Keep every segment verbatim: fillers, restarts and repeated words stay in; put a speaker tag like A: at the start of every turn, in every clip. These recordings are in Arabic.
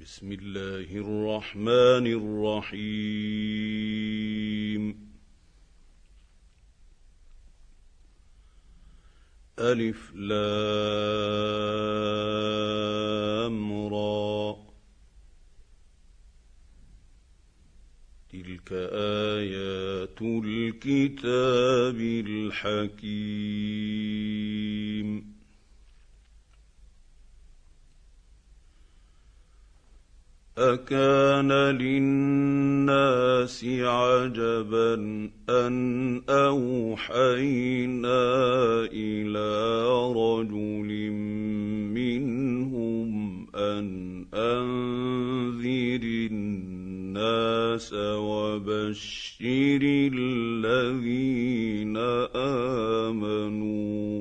A: بسم الله الرحمن الرحيم. ألف لام را، تلك آيات الكتاب الحكيم. أكان للناس عجبا أن أوحينا إلى رجل منهم أن أنذر الناس وبشر الذين آمنوا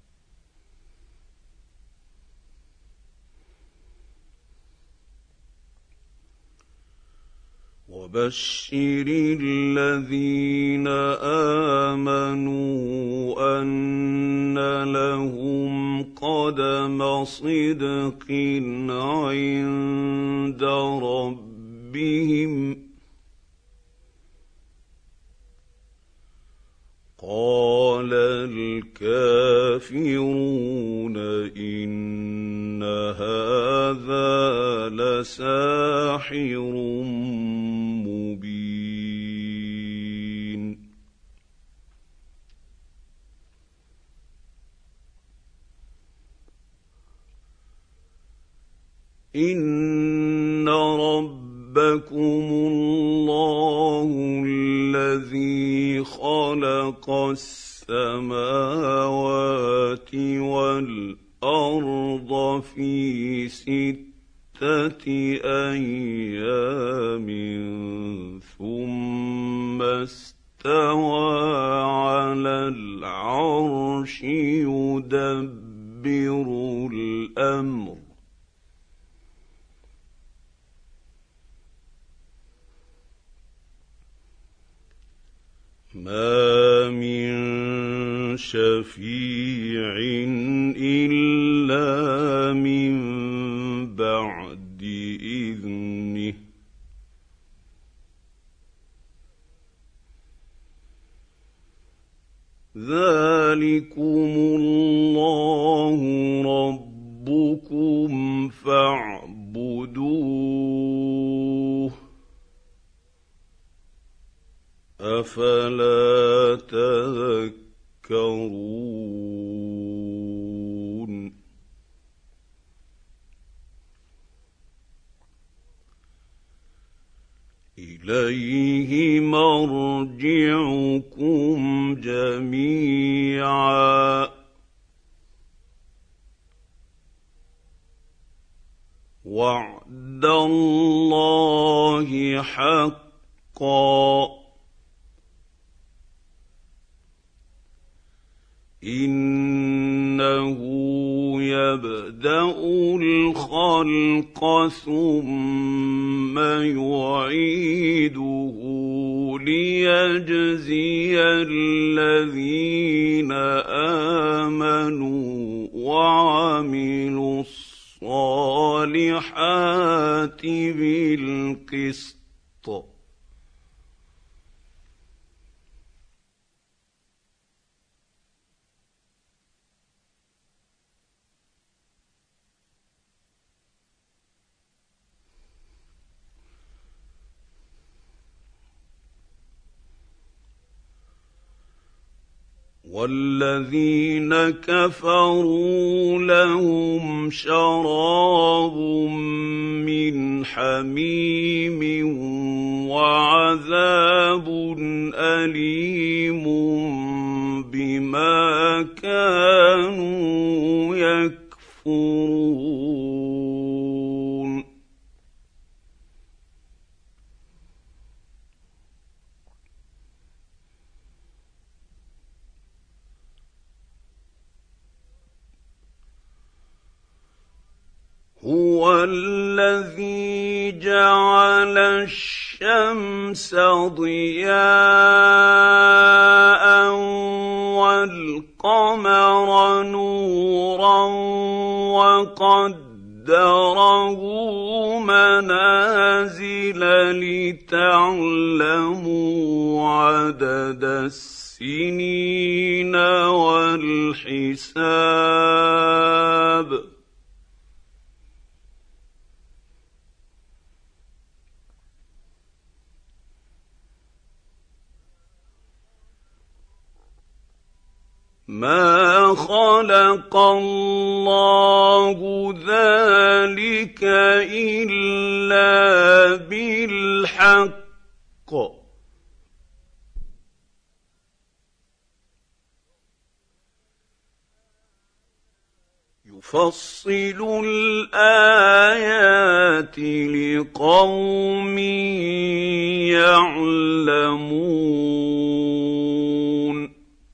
A: وبشر الذين آمنوا أن لهم قدم صدق عند ربهم. قال الكافرون إن هذا لساحر مبين. إن ربكم الله الذي خلق السماوات والأرض في ستة أيام ثم استوى على العرش يدبر الأمر ما من شفيع إلا من بعد إذنه ذلكم الله ربكم فاعبدوه أفلا تذكرون. إليه مرجعكم جميعا وعد الله حقا إنه يبدأ الخلق ثم يعيده ليجزي الذين آمنوا وعملوا الصالحات بالقسط والذين كفروا لهم شراب من حميم وعذاب أليم بما كانوا يكفرون. هو الذي جعل الشمس ضياء والقمر نورا وقدره قدره منازل لتعلموا عدد السنين والحساب ما خلق الله ذلك إلا بالحق يفصل الآيات لقوم يعلمون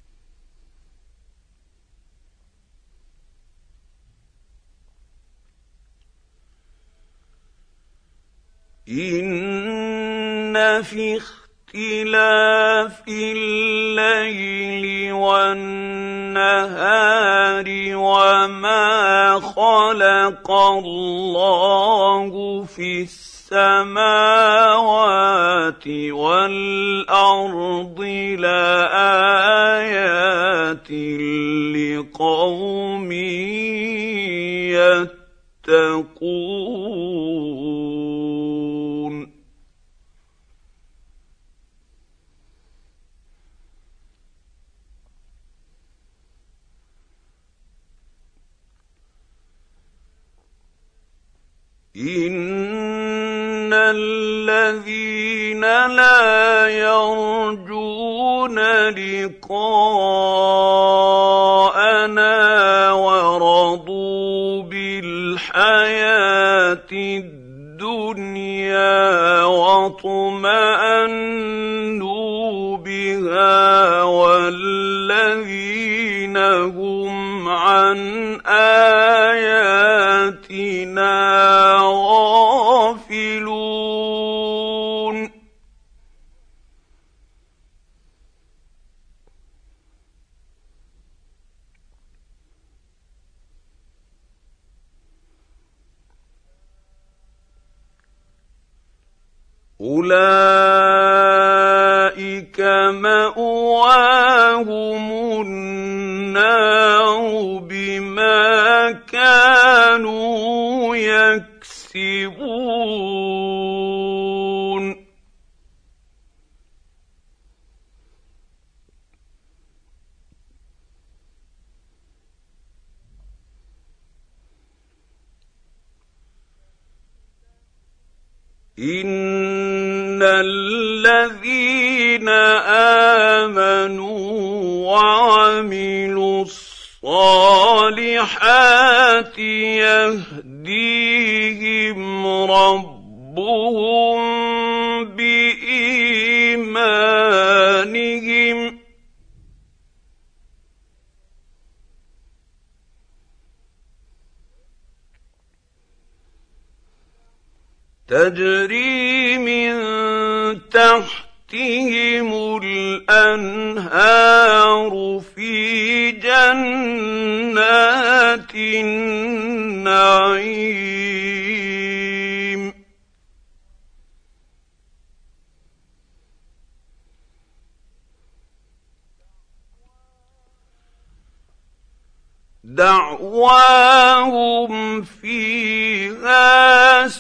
A: إن في اختلاف الليل والنهار وما خلق الله في السماوات والأرض لآيات لقوم يتقون إن الذين لا يرجون لقاءنا ورضوا بالحياة الدنيا واطمأنوا بها والذين هم عن آياتنا غافلون أولئك مأواهم النار بما كانوا يكسبون إن الذين آمنوا وعملوا الصالحات يهديهم ربهم بإيمانهم تجري من تحتهم الأنهار في جنات النعيم دعواهم فيها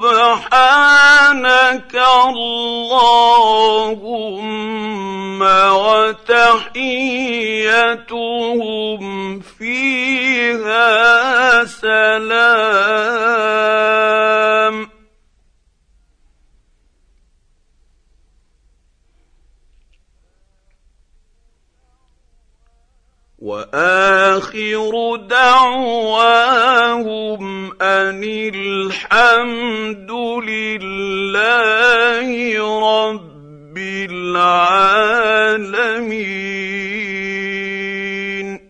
A: سبحانك اللهم وتحيتهم فيها سلام وآخر دعواهم أن الحمد لله رب العالمين.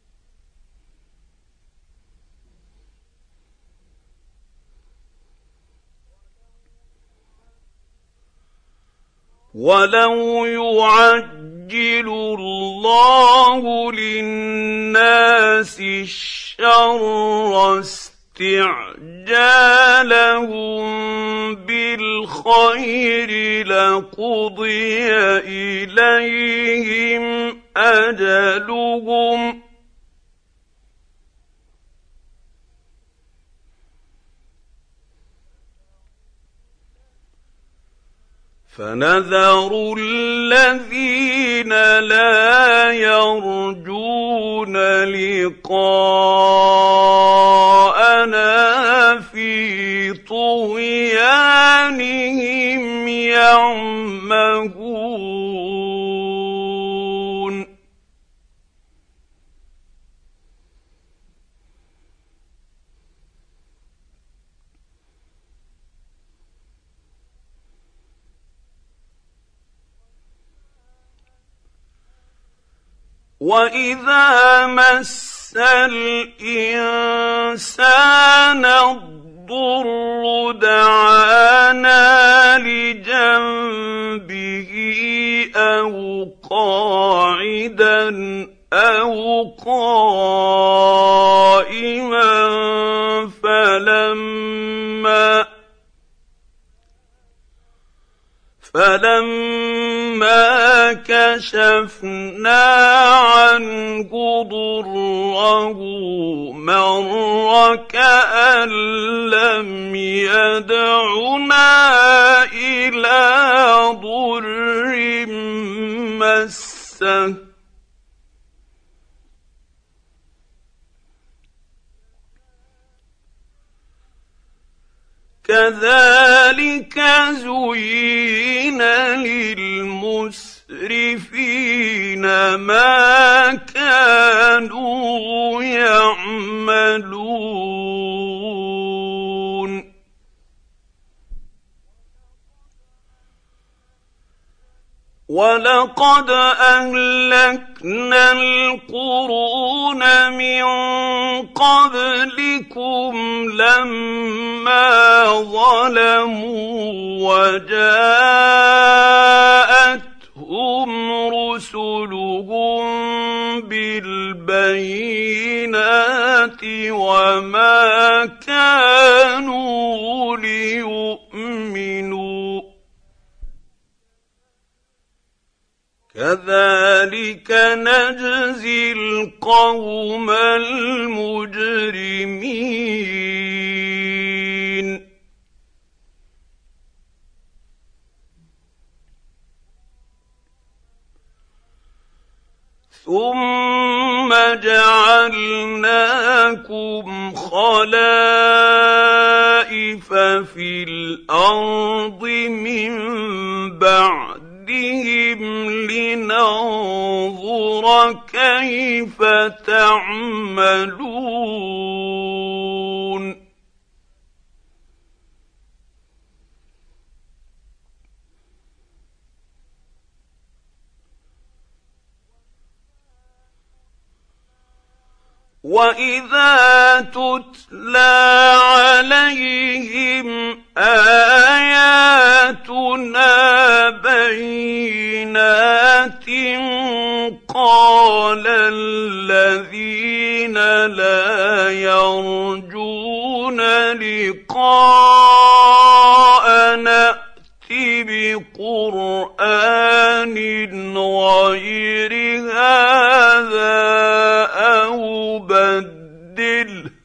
A: ولو يعجل الله للناس الشر استعجالهم استعجالهم بالخير لقضي إليهم أجلهم فنذر الذين لا يرجون لقاءنا في طغيانهم يعمهون وَإِذَا مَسَّ الْإِنسَانَ الضُّرُّ دَعَانَا لِجَنبِهِ أَوْ قَاعِدًا أَوْ قَائِمًا فَلَمَّا فَلَمَّا كَشَفْنَا عَنْهُ ضُرَّهُ مَرَّ كَأَن لَّمْ يَدْعُنَا إِلَىٰ ضُرٍّ مَّسَّهُ كَذَٰلِكَ زُيِّنَ لِلْمُسْرِفِينَ مَا كَانُوا يَعْمَلُونَ وَلَقَدْ أَهْلَكْنَا الْقُرُونَ مِن قَبْلِكُمْ لَمَّا ظَلَمُوا وَجَاءَتْهُمْ رُسُلُهُم بِالْبَيِّنَاتِ وَمَا كَانُوا لِيُؤْمِنُوا كَذَٰلِكَ نَجْزِي الْقَوْمَ الْمُجْرِمِينَ ثُمَّ جَعَلْنَاكُمْ خَلَائِفَ فِي الْأَرْضِ مِن بَعْدِهِمْ لِنَنظُرَ كَيْفَ تَعْمَلُونَ وَإِذَا تُتْلَىٰ عَلَيْهِمْ آيَاتُنَا بَيِّنَاتٍ قَالَ الَّذِينَ لَا يَرْجُونَ لِقَاءَنَا بِقُرْآنٍ غَيْرِ هَٰذَا أَوْ بَدِّلْهُ ۚ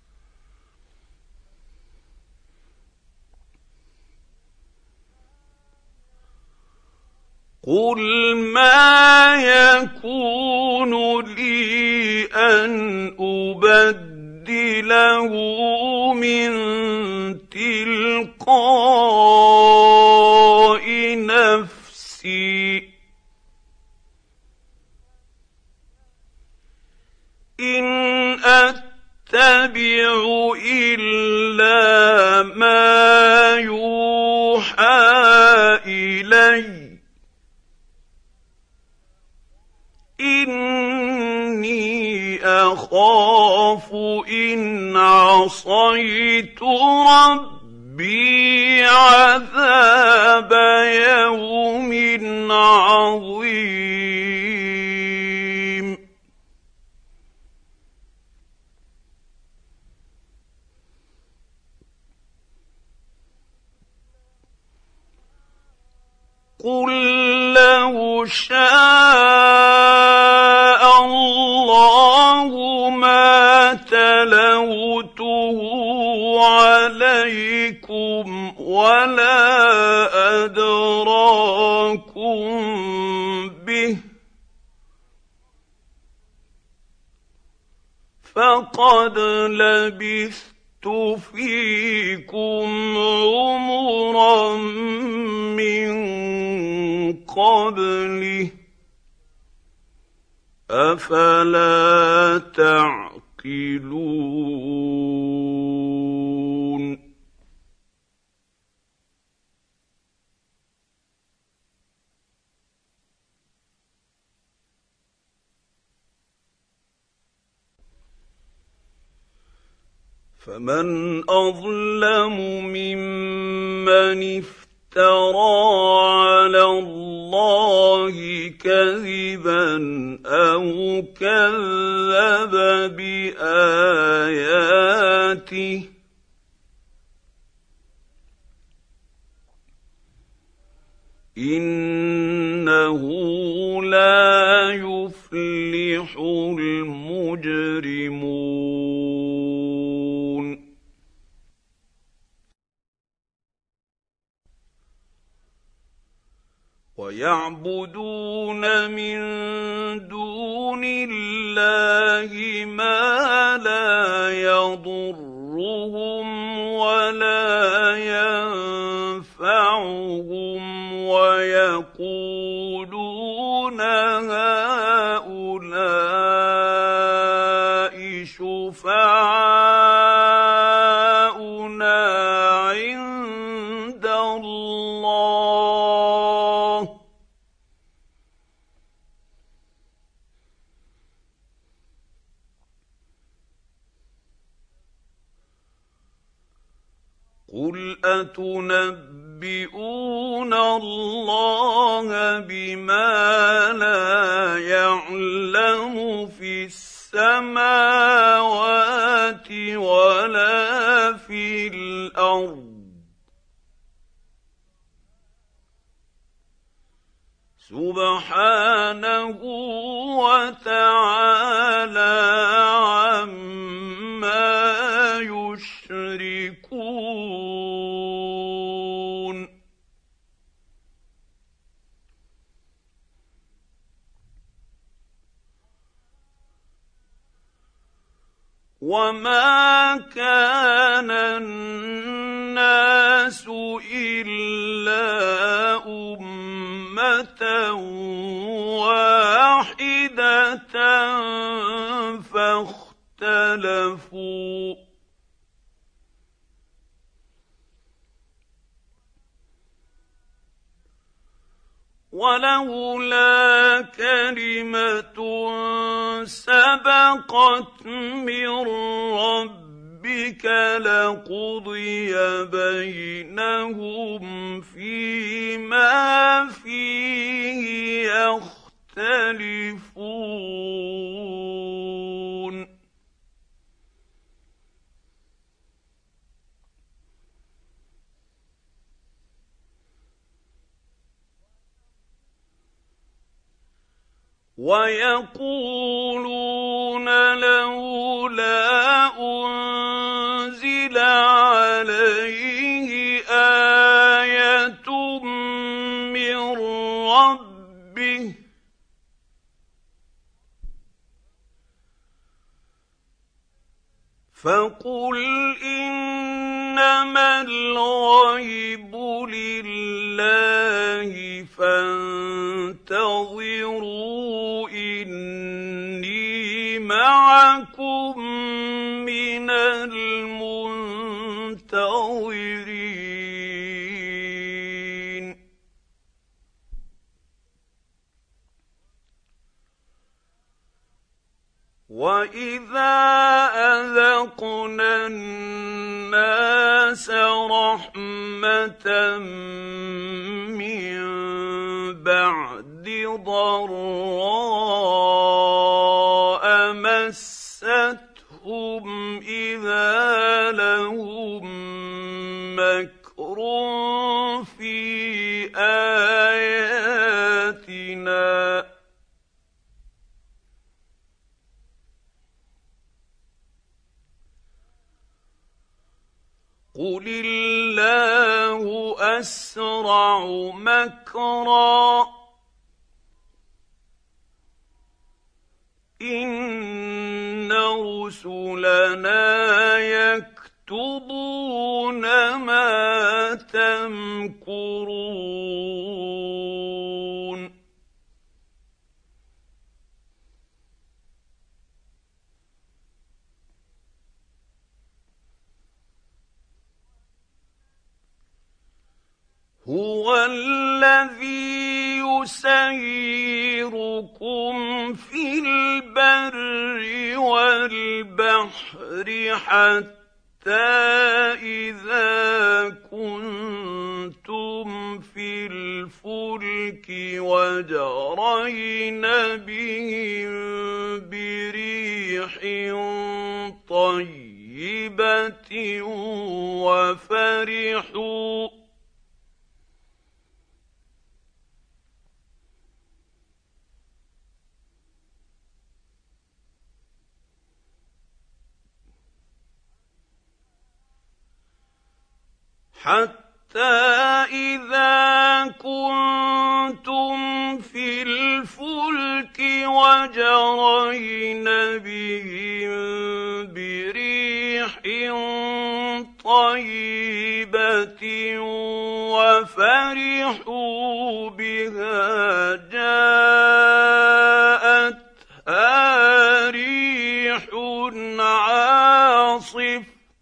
A: قُلْ مَا يَكُونُ لِي أَنْ أُبَدِّلَهُ مِن تِلْقَاءِ نَفْسِي ۖ إِنْ أَتَّبِعُ إِلَّا مَا يُوحَىٰ إِلَيَّ ۖ إِنِّي أَخَافُ إِنْ عَصَيْتُ رَبِّي عَذَابَ يَوْمٍ عَظِيمٍ قل لو شاء الله ما تلوته عليكم ولا أدراكم به فقد لبثت فيكم عمرا من قبله أفلا تعقلون فمن أظلم ممن افترى على الله كذبا أو كذب بآياته إنه لا يفلح المجرمون ويعبدون من دون الله ما لا يضرهم ولا ينفعهم ويقولون هؤلاء شفعاؤنا عند الله قل أتنبئون الله بما لا يعلم في السماوات ولا في الأرض سبحانه وتعالى عما يشركون وما كان الناس إلا أمة واحدة فاختلفوا ولولا كلمة سبقت من ربك لقضي بينهم فيما فيه يختلفون ويقولون لولا أنزل عليه آية من ربه فقل إنما الغيب لله فانتظروا إني معكم من المنتظرين وإذا أذقنا الناس رحمة من بعد ضراء مستهم إذا لهم مكر في آياتهم قل الله أسرع مكرا إن رسلنا يكتبون ما تمكرون هو الذي يسيركم في البر والبحر حتى إذا كنتم في الفلك وجرين بهم بريح طيبة وفرحوا حتى إذا كنتم في الفلك وجرين بهم بريح طيبة وفرحوا بها جاءتها ريح عاصف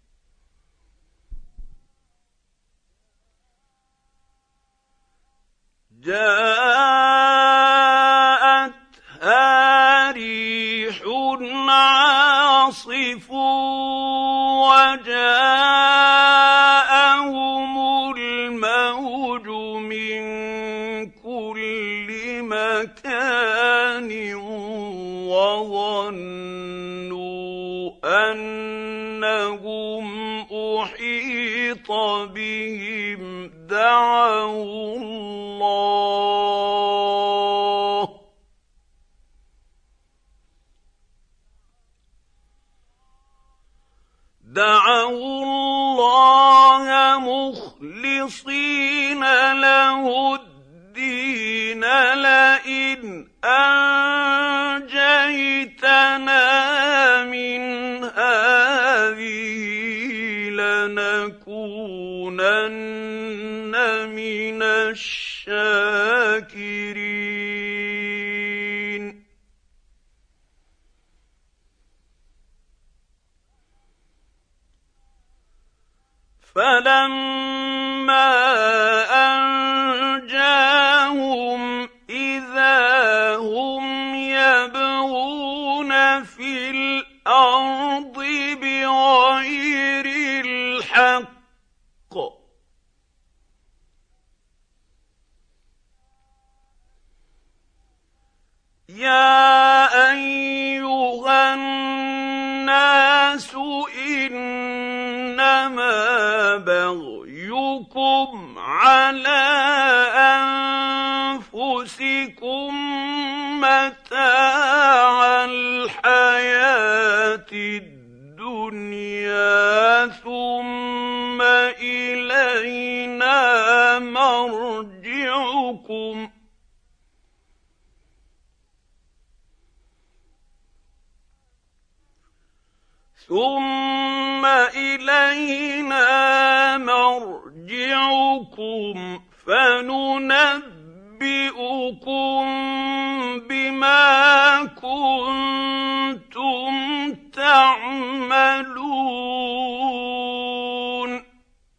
A: جاءتها ريح عاصف وجاءهم الموج من كل مكان وظنوا أنهم أحيط بهم دعوا الله دعوا الله مخلصين له الدين لئن أنجيتنا من هذه لنكونن من الشاكرين فلما أنجاهم إذا هم يبغون في الأرض بغير الحق يا أيها الناس إنما بغيكم على أنفسكم متاع الحياة الدنيا ثم إلينا مرجعكم ثم إلينا مرجعكم فننبئكم بما كنتم تعملون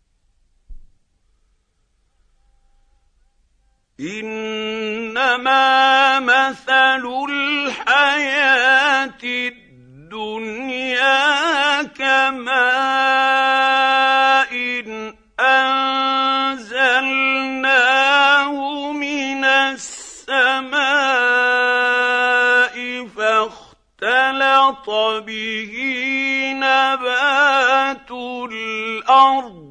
A: إنما مثل الحياة الدنيا كماء أنزلناه من السماء فاختلط به نبات الأرض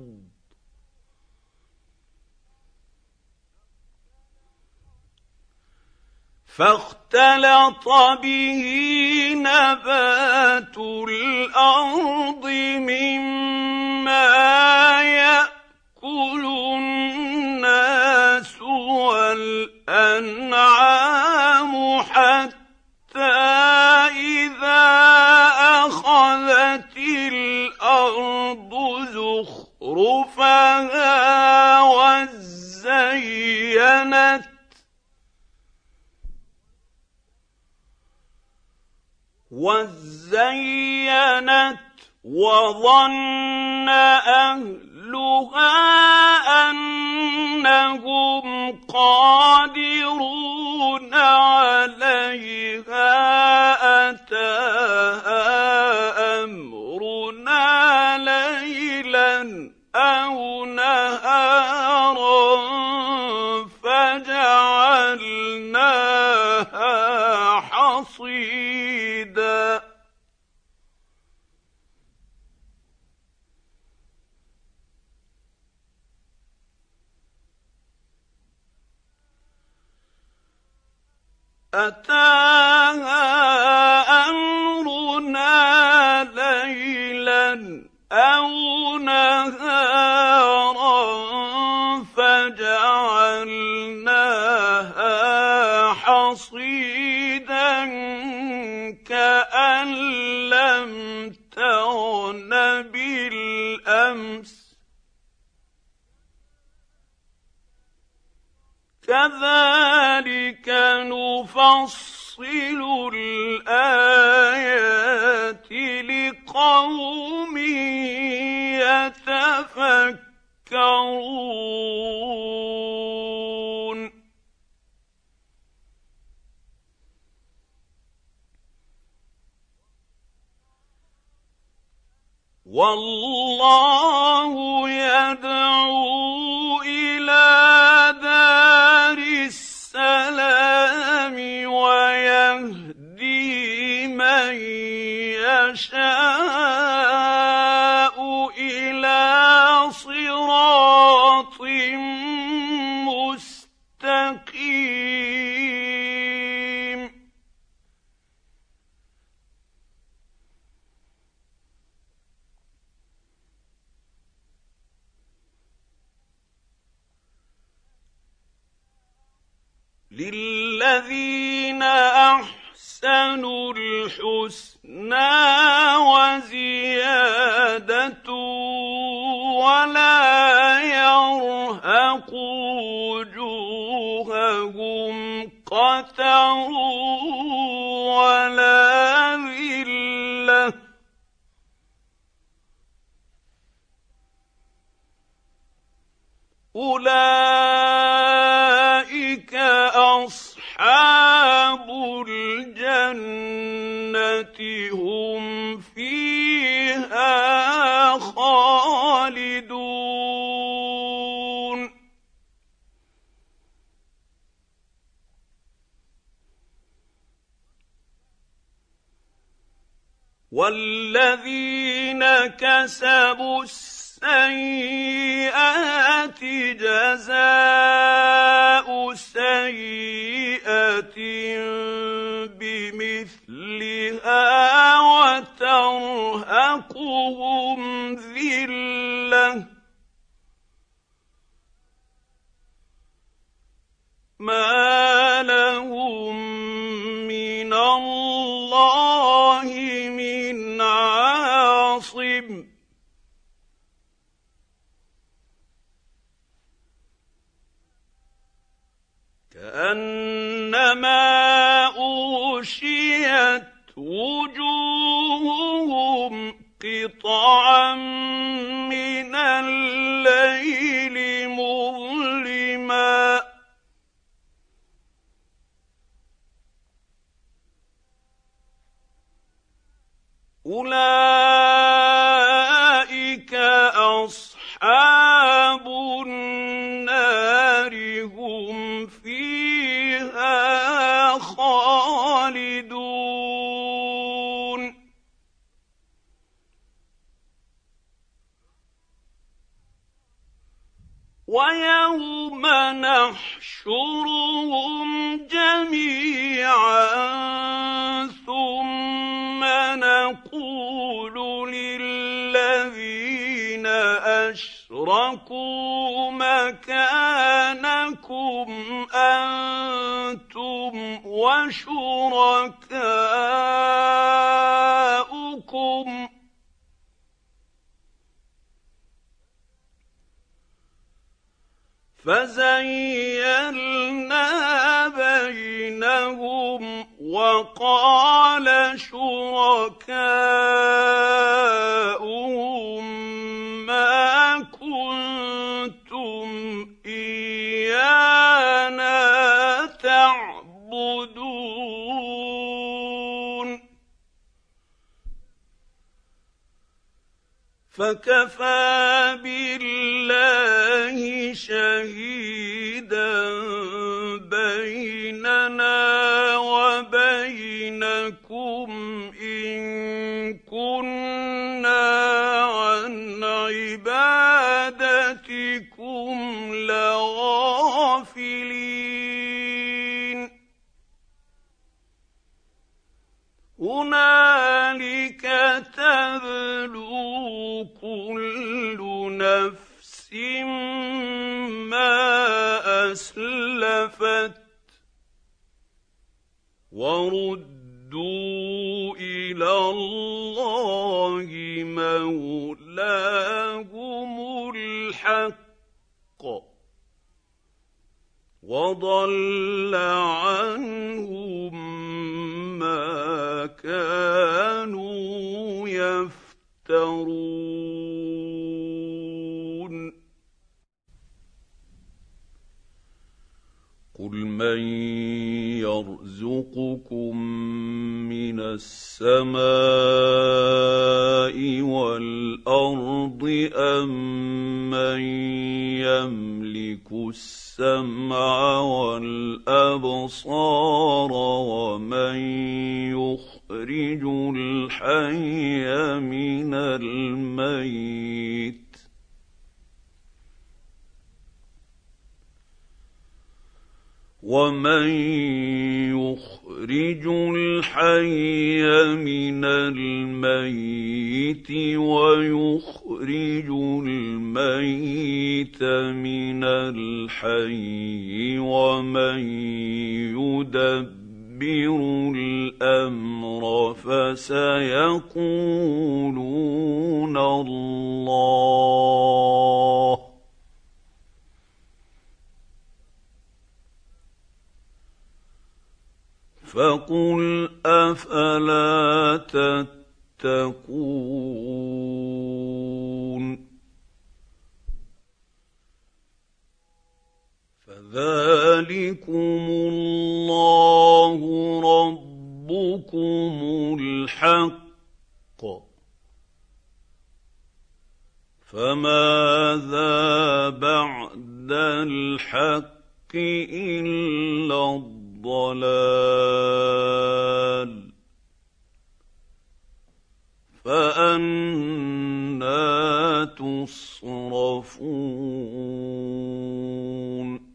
A: فاختلط به نبات الأرض مما زخرفها وزينت وزينت وظن أهلها أنهم قادرون عليها أتاها أمرنا ليلا أو نهارا فجعلناها حصيدا أتاها أمرنا ليلا أو نهارا فجعلناها حصيدا كأن لم تغن بالأمس كذلك نفصل الآيات لقوم يتفكرون والله يدعو إلى دار السلام ويهدي من يشاء إلى صراط مستقيم للذين أحسنوا الحسنى وزيادة ولا يرهق وجوههم قتر ولا ذلة أولئك أصحاب الجنة هم فيها خالدون والذين كسبوا السيئات جزاء سيئة بمثلها وترهقهم ذلة ما لهم من الله من عاصم كأنما أغشيت وجوههم قطعا من الليل مظلما أولئك أصحاب النار هم فيها خالدون ويوم نحشرهم جميعا ثم نقول للذين أشركوا مكانكم أنتم وشركاؤكم فزيلنا بينهم وقال شركاؤهم ما كنتم إيانا تعبدون فكفى بالله شهيدا بيننا وبينكم إن كنا عن عبادتكم لغافلين هنالك تبلو كل نفس ما أسلفت وردوا إلى الله مولاهم الحق وضل عنهم ما كانوا يفترون قل من يرزقكم من السماء والأرض أم من يملك السمع والأبصار ومن يخرج الحي من الميت ومن يخرج الحي من الميت ويخرج الميت من الحي ومن يدبر الأمر فسيقولون الله فقل أفلا تتقون فذلكم الله ربكم الحق فماذا بعد الحق إلا الضلال فأنى تصرفون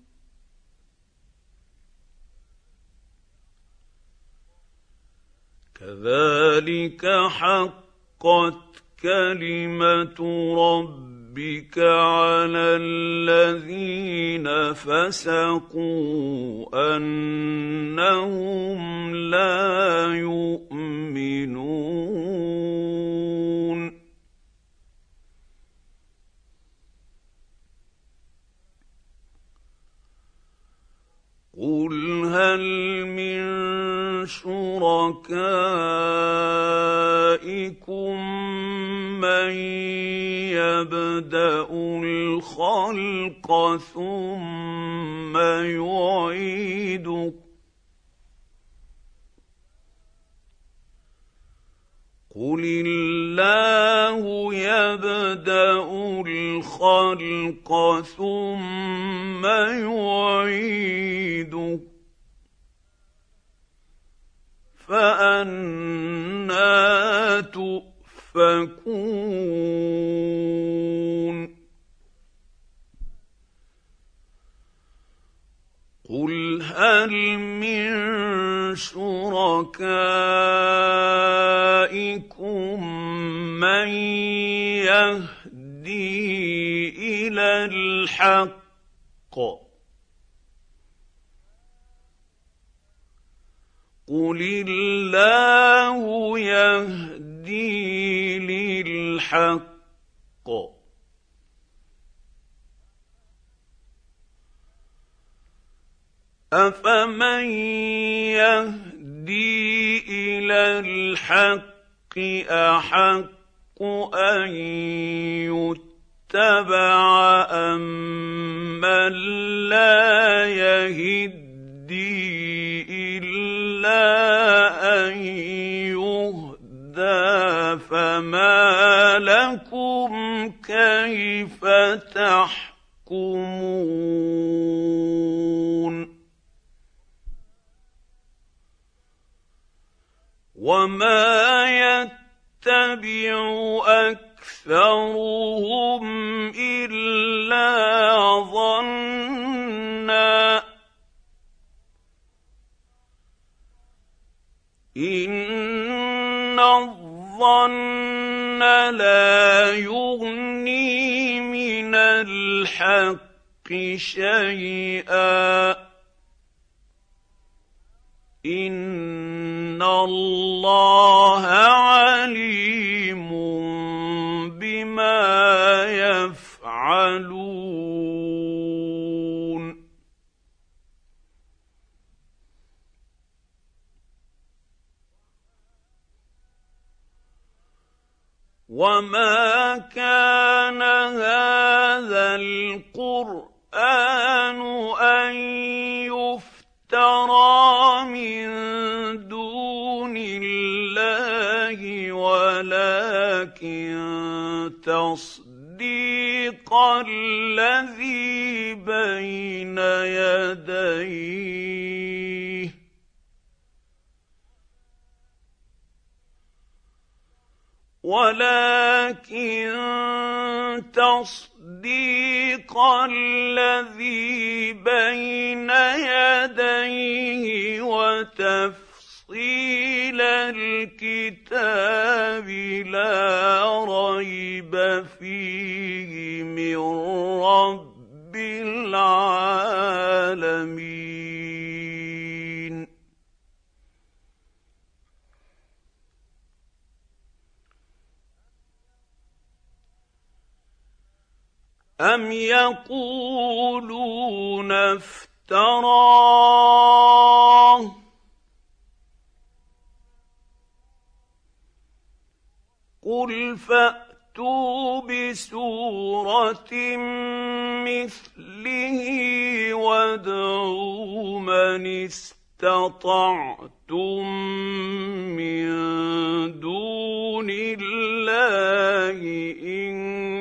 A: كذلك حقت كلمة ربك على الذين فسقوا أنهم لا يؤمنون قل هل من شركائكم من يبدأ الخلق ثم يعيده قل الله يبدأ الخلق ثم يعيده فأنى تؤفكون قل هل من شركائكم من يهدي إلى الحق قل الله يهدي للحق أفمن يهدي إلى الحق أحق أن يتبع أمن لا يهدي إلا أن يهدى فما لكم كيف تحكمون وما يتبع أكثرهم إلا ظنا إن الظن لا يغني من الحق شيئا إن الله عليم بما يفعلون وما كان هذا القرآن أن يفترى من دون الله ولكن تصديق الذي بين يديه ولكن تصديق الذي بين يديه وتفصيل الكتاب لا ريب فيه من رب العالمين أم يقولون افتراه قل فأتوا بسورة مثله وادعوا من استطعتم من دون الله إن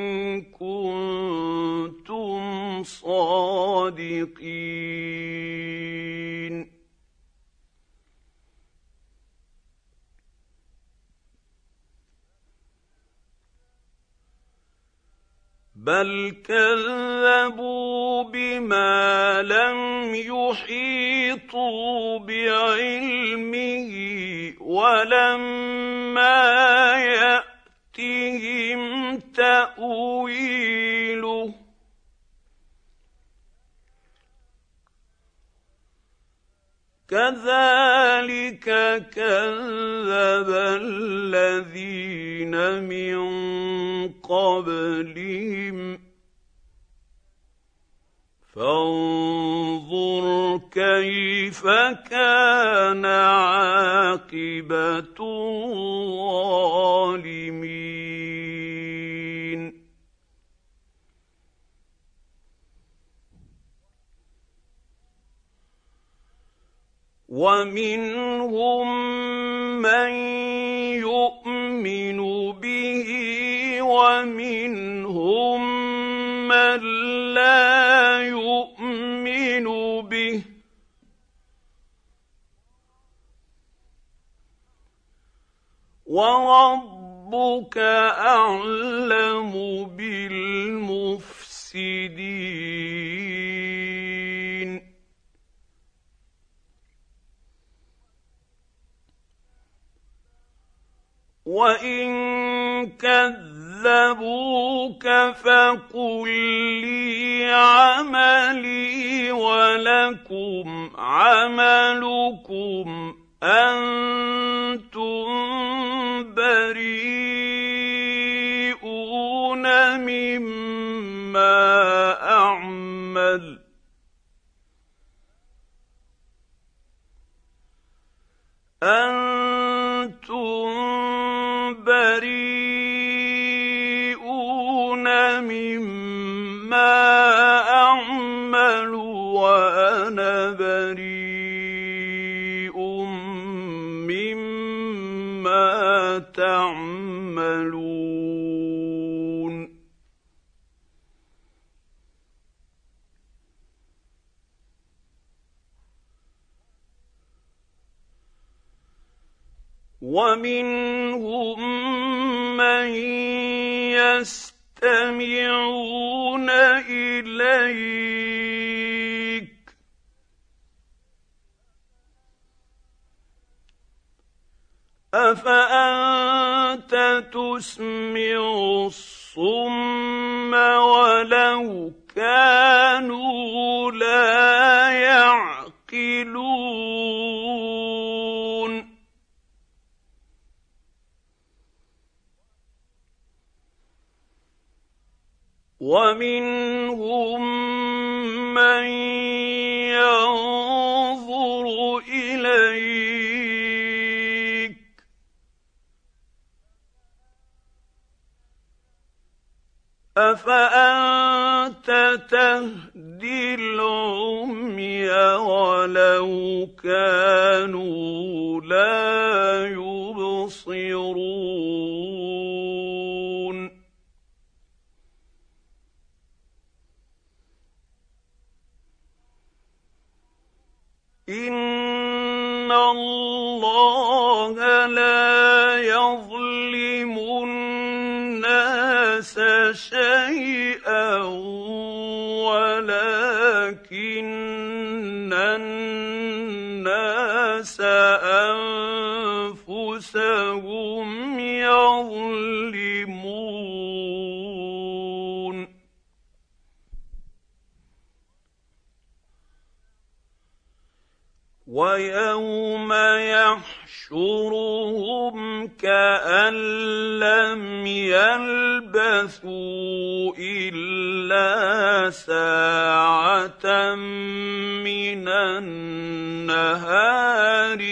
A: كنتم صادقين بل كذبوا بما لم يحيطوا بعلمه ولما يأتهم تأويله كذلك كذب الذين من قبلهم فانظر كيف كان عاقبة الظالمين ومنهم من يؤمن به ومنهم من لا يؤمن به وربك أعلم بالمفسدين وإن كذبوك فقل لي عملي ولكم عملكم أنتم بريئون مما مما أعمل وأنا بريء مما تعملون. أعمل وأنا بريء مما تعملون ومنهم من يستمعون إليك أفأنت تسمع الصم ولو كانوا لا يعقلون ومنهم من ينظر إليك أفأنت تهدي العمي ولو كانوا لا يبصرون إن الله لا يظلم الناس شيئا ولكن الناس أنفسهم يظلمون ويوم يحشرهم كأن لم يلبثوا إلا ساعة من النهار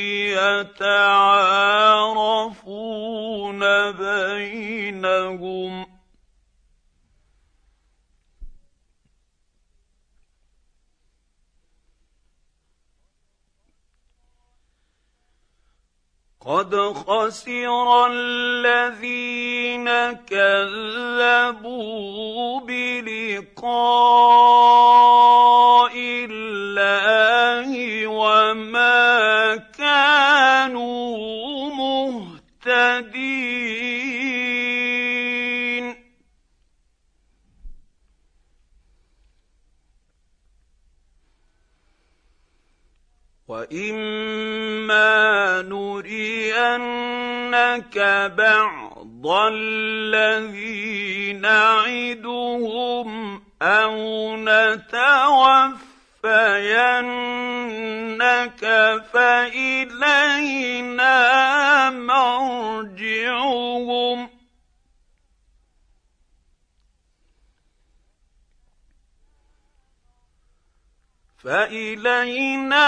A: يتعارفون بينهم قد خسر الذين كذبوا بلقاء الله وما كانوا مهتدين وإما نرينك بعض الذي نعدهم أو نتوفينك فإلينا مرجعهم فإلينا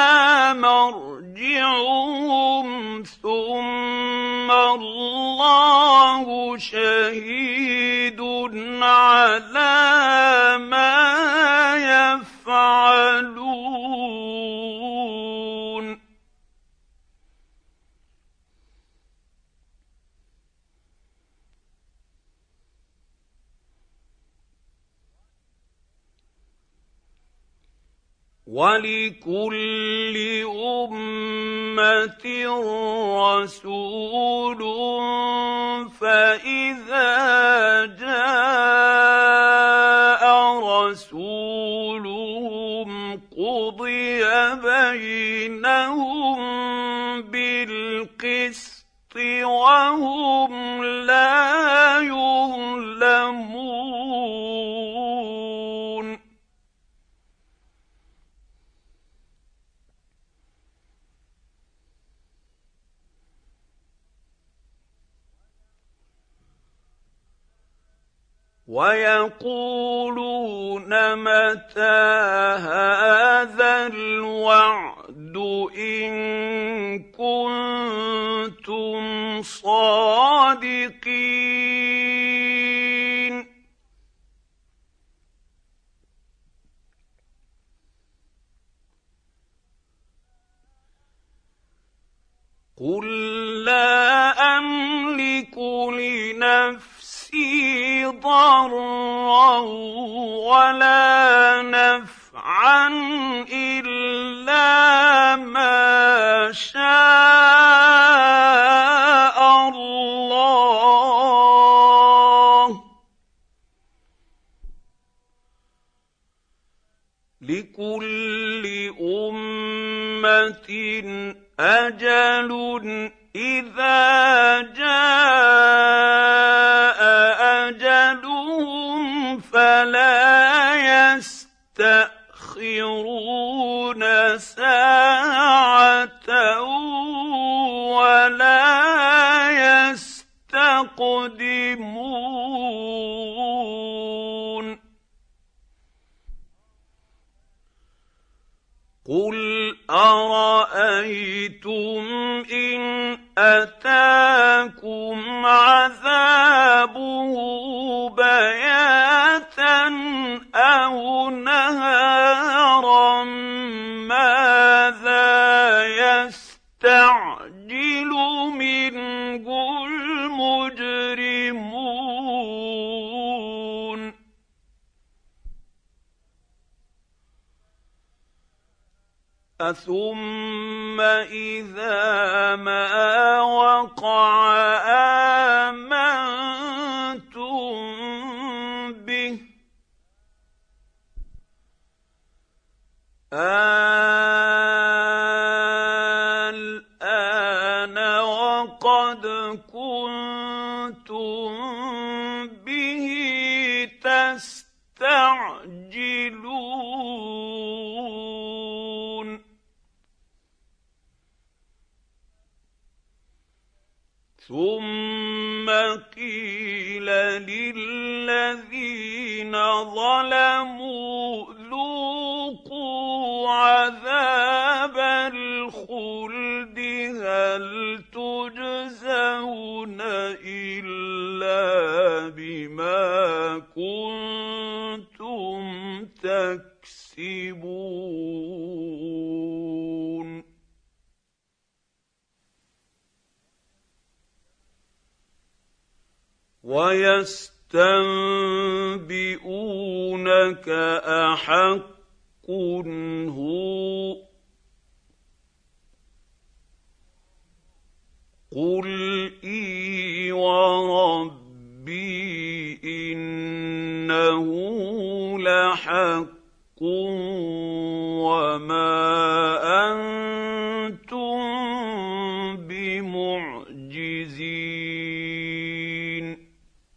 A: مرجعهم ثم الله شهيد على ما يفعلون ولكل أمة رسول فإذا جاء رسولهم قضي بينهم بالقسط وهم لا يظلمون ويقولون متى هذا الوعد إن كنتم صادقين قل لا أملك لنفسي ضرا ولا نفعا إلا ما شاء الله لكل أمة أجل إذا جاء أجلهم فلا يستأخرون ساعة ولا يستقدمون قل أرأيتم إن أتاكم عذابه بياتا أو نهارا ماذا يستعجل منه المجرمون أثم إذا ما وقع آمنتم به الآن وقد كنتم به تستعجلون ثم قيل للذين ظلموا ذوقوا عذاب الخلد هل تجزون إلا بما كنتم تكسبون ويستنبئونك أحق هو قل إي وربي إنه لحق وما أنتم بمعجزين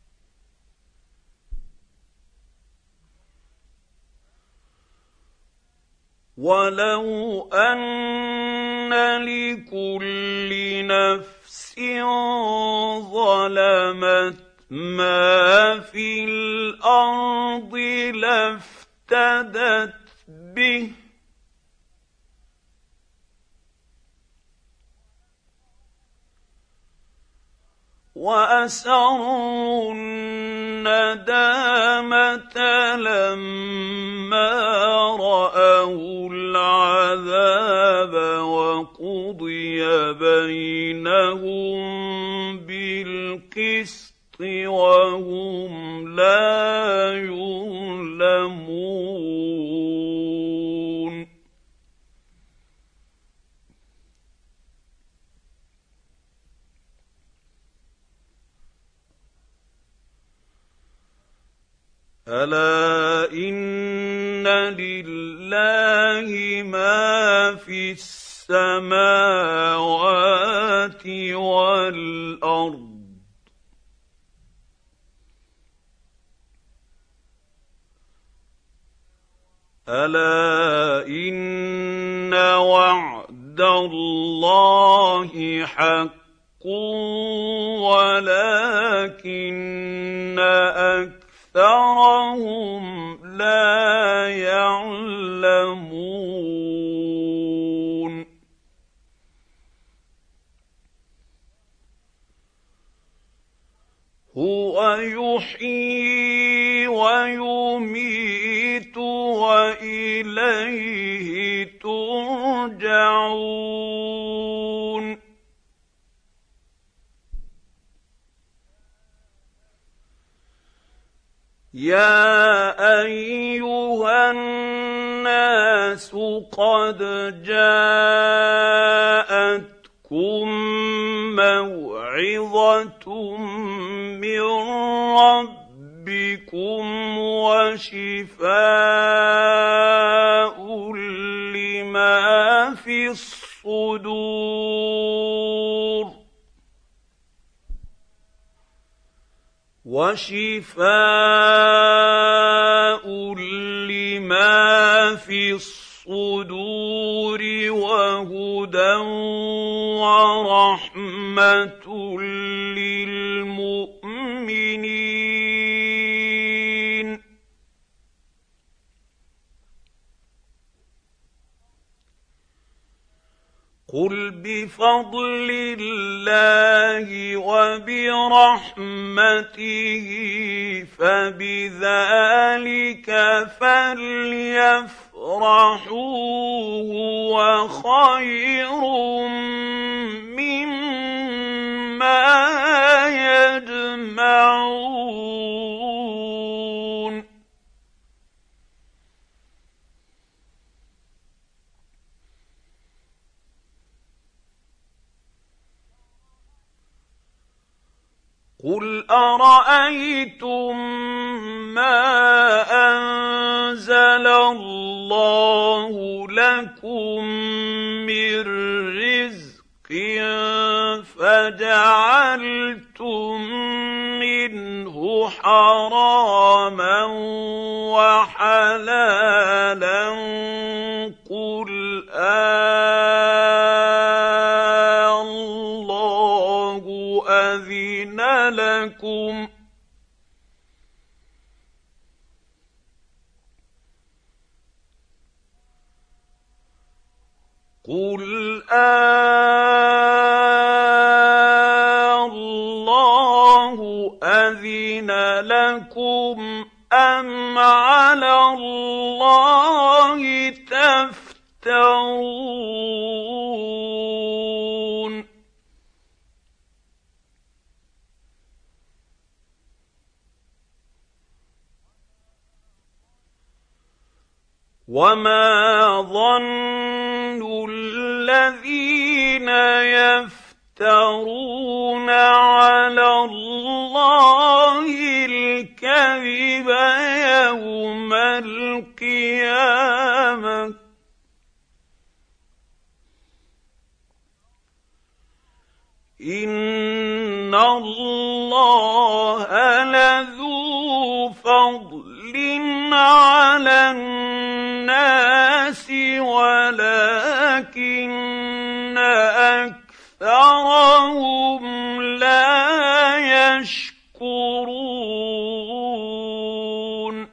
A: ولو أن لكل نفس ظلمت ما في الأرض لافتدت به وأسروا الندامة لما رأوا العذاب وقضي بينهم بالقسط وهم لا يظلمون ألا إن لله ما في السماوات والأرض ألا إن وعد الله حق ولكن أكثرهم لا يعلمون هو يحيي ويميت وإليه ترجعون يَا أَيُّهَا النَّاسُ قَدْ جَاءَتْكُم مَّوْعِظَةٌ مِّن رَّبِّكُمْ وَشِفَاءٌ لِّمَا فِي الصُّدُورِ وَشِفَاءٌ لِّمَا فِي الصُّدُورِ وَهُدًى وَرَحْمَةٌ لِّلْمُؤْمِنِينَ قُلْ بِفَضْلِ اللَّهِ وَبِرَحْمَتِهِ فَبِذَٰلِكَ فَلْيَفْرَحُوا هُوَ خَيْرٌ مِّمَّا يَجْمَعُونَ قُلْ أَرَأَيْتُم مَّا أَنزَلَ اللَّهُ لَكُم مِّن رِّزْقٍ فَجَعَلْتُم مِّنْهُ حَرَامًا وَحَلَالًا قُلْ آللَّهُ أَذِنَ لَكُمْ قُلْ آللَّهُ أَذِنَ لَكُمْ أَمْ عَلَى اللَّهِ تَفْتَرُونَ وَمَا ظَنُّ الَّذِينَ يَفْتَرُونَ عَلَى اللَّهِ الْكَذِبَ يَوْمَ الْقِيَامَةِ إِنَّ اللَّهَ لَذُو فَضْلٍ عَلَى النَّاسِ وَلَٰكِنَّ أَكْثَرَهُمْ لَا يَشْكُرُونَ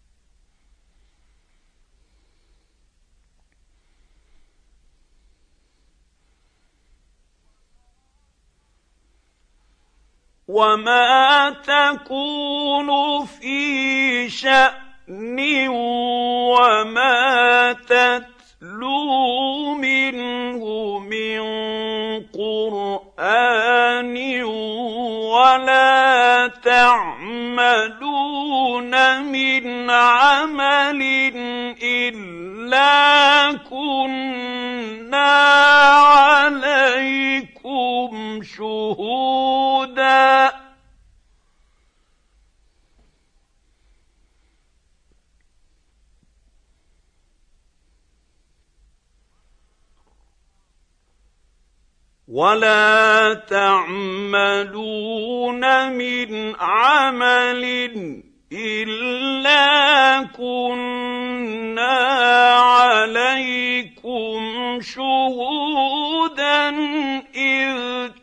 A: وَمَا تَكُونُ فِي شَأْنٍ وَمَا تَتْلُو مِنْهُ مِنْ قُرْآنٍ وَلَا تَعْمَلُونَ مِنْ عَمَلٍ إِلَّا كُنَّا عَلَيْكُمْ شُهُودًا وَلَا تَعْمَلُونَ مِنْ عَمَلٍ إِلَّا كُنَّا عَلَيْكُمْ شُهُودًا إِذْ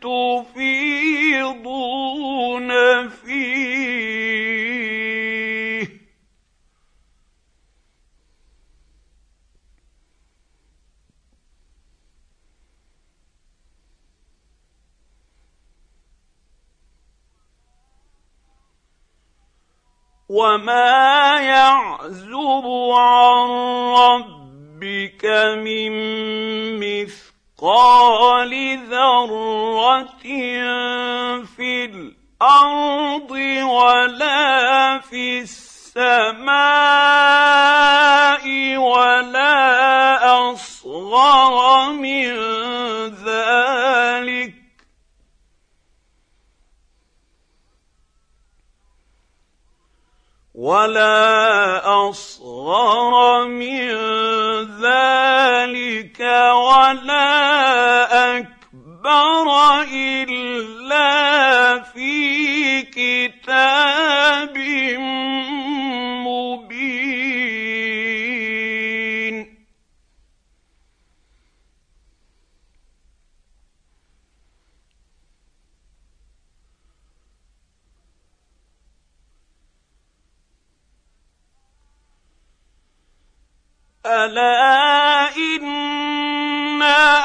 A: تُفِيضُونَ فِيهِ وَمَا يَعْزُبُ عَن رَّبِّكَ مِن مِّثْقَالِ ذَرَّةٍ فِي الْأَرْضِ وَلَا فِي السَّمَاءِ السماء ولا أصغر من ذلك ولا أصغر من ذلك ولا أكبر إلا في كتاب مبين. ألا إن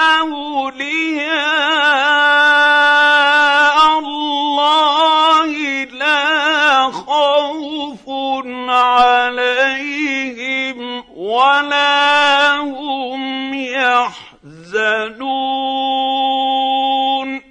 A: أولياء الله لا خوف عليهم ولا هم يحزنون.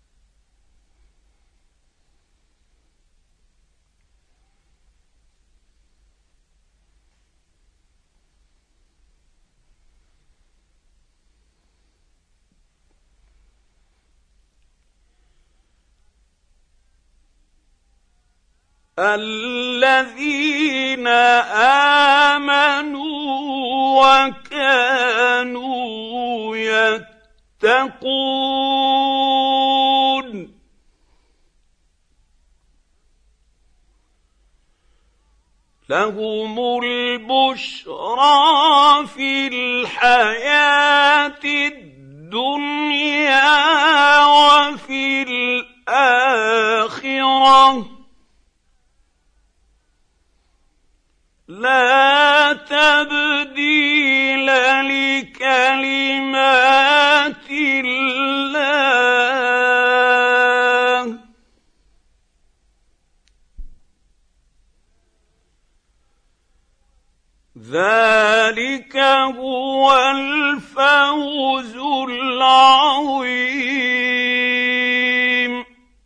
A: الذين آمنوا وكانوا يتقون لهم البشرى في الحياة الدنيا وفي الآخرة لا تبديل لكلمات الله ذلك هو الفوز العظيم.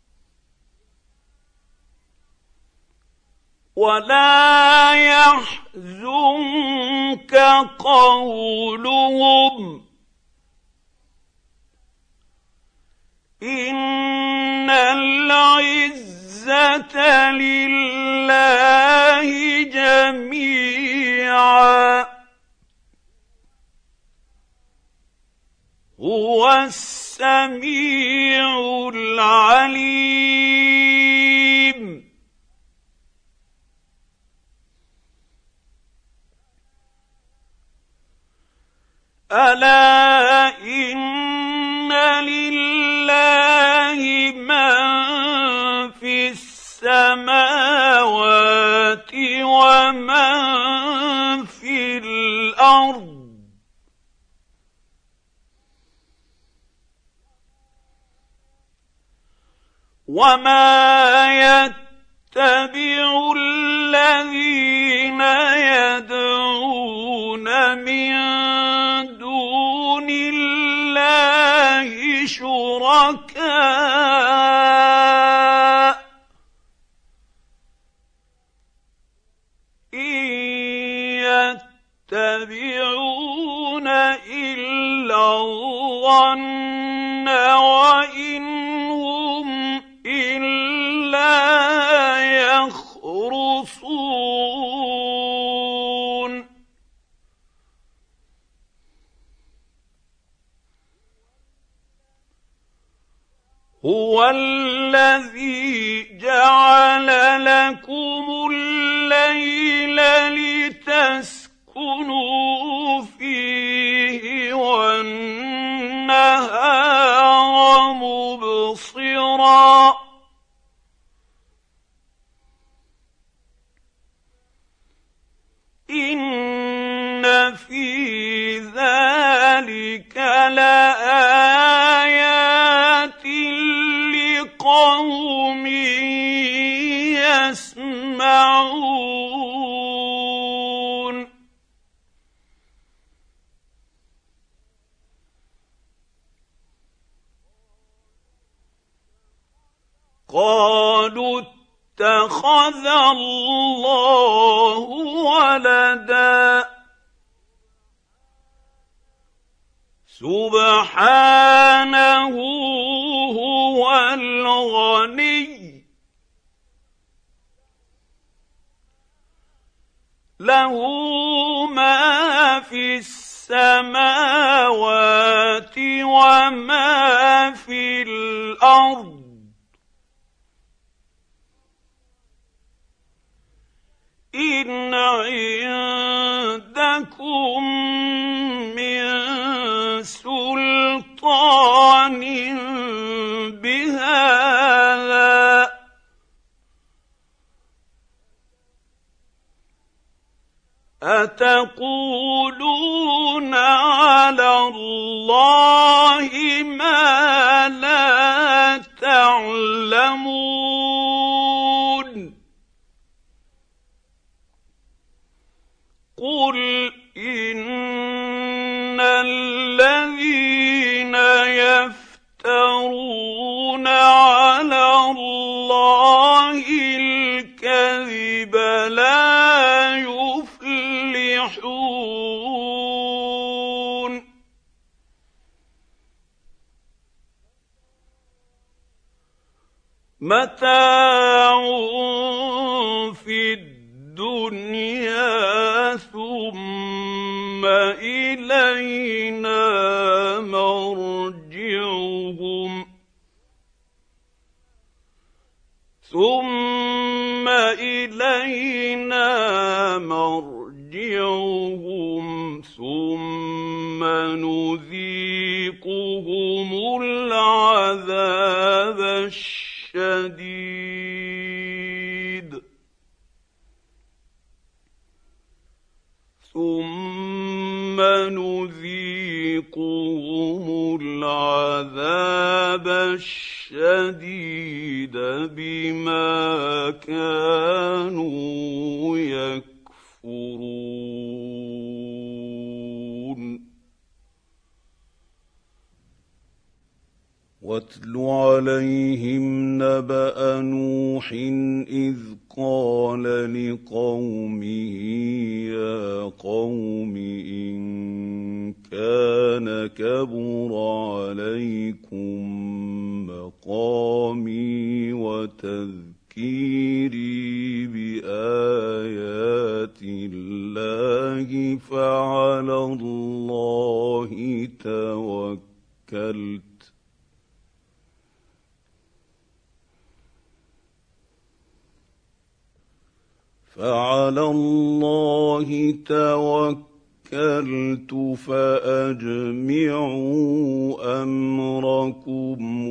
A: ولا يحزنك قولهم إن العزة لله جميعا هو السميع العليم. ألا إن لله من في السماوات ومن في الأرض وما يتبع الذين يدعون من دون الله شركاء إن يتبعون إلا الظن وإن هم إلا يخرصون. هو الذي جعل لكم الليل لتسكنوا فيه والنهار مبصرا إن في ذلك لآيات لقوم يسمعون. قالوا اتخذ الله ولدا سبحانه هو الغني له ما في السماوات وما في الأرض إن عندكم من سلطان بهذا أتقولون على الله ما لا تعلمون قل إن الذين يفترون على الله الكذب لا يفلحون متاع في الدنيا ثم إلينا مرجعهم ثم إلينا مرجعهم ثم نذيقهم العذاب الشديد ثم نذيقهم العذاب الشديد بما كانوا يكفرون واتل عليهم نبأ نوح إذ قال لقومه يا قوم إن كان كبر عليكم مقامي وتذكيري بآيات الله فعلى الله توكلت فعلى الله توكلت فأجمعوا أمركم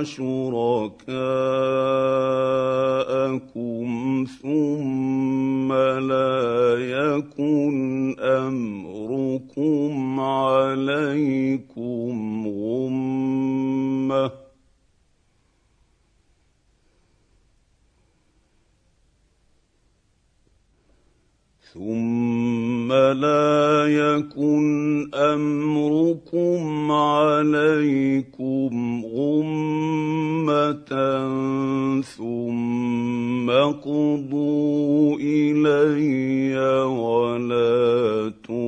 A: وشركاءكم ثم لا يكن أمركم عليكم غمة ثم لا يكن أمركم عليكم غمة ثم اقضوا إلي ولا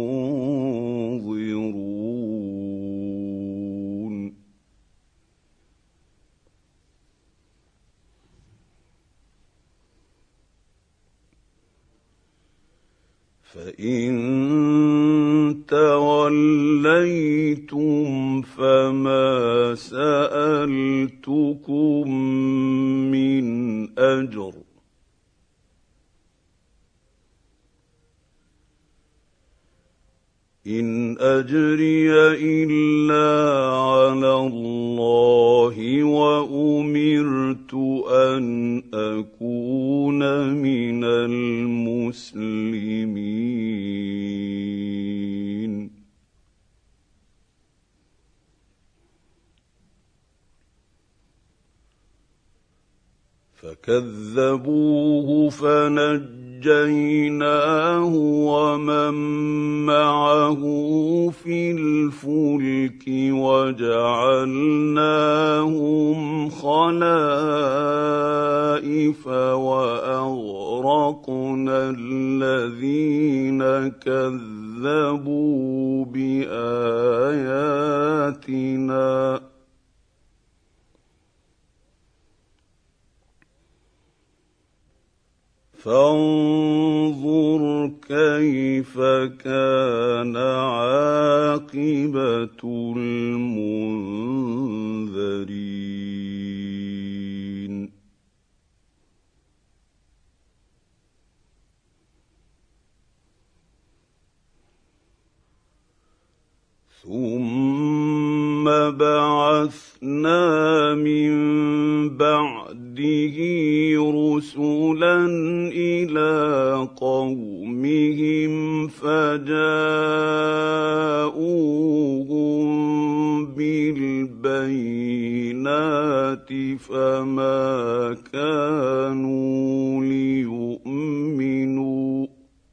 A: تنظرون فإن توليتم فما سألتكم من أجر إن أجري إلا على الله وأمرت أن أكون من المسلمين فكذبوه فنجيناه ومن معه في الفلك وجعلناهم خلائف الخسائف وأغرقنا الذين كذبوا بآياتنا فانظر كيف كان عاقبة المنذرين ثم بعثنا من بعده رسلا إلى قومهم فجاءوهم بالبينات فما كانوا ليؤمنوا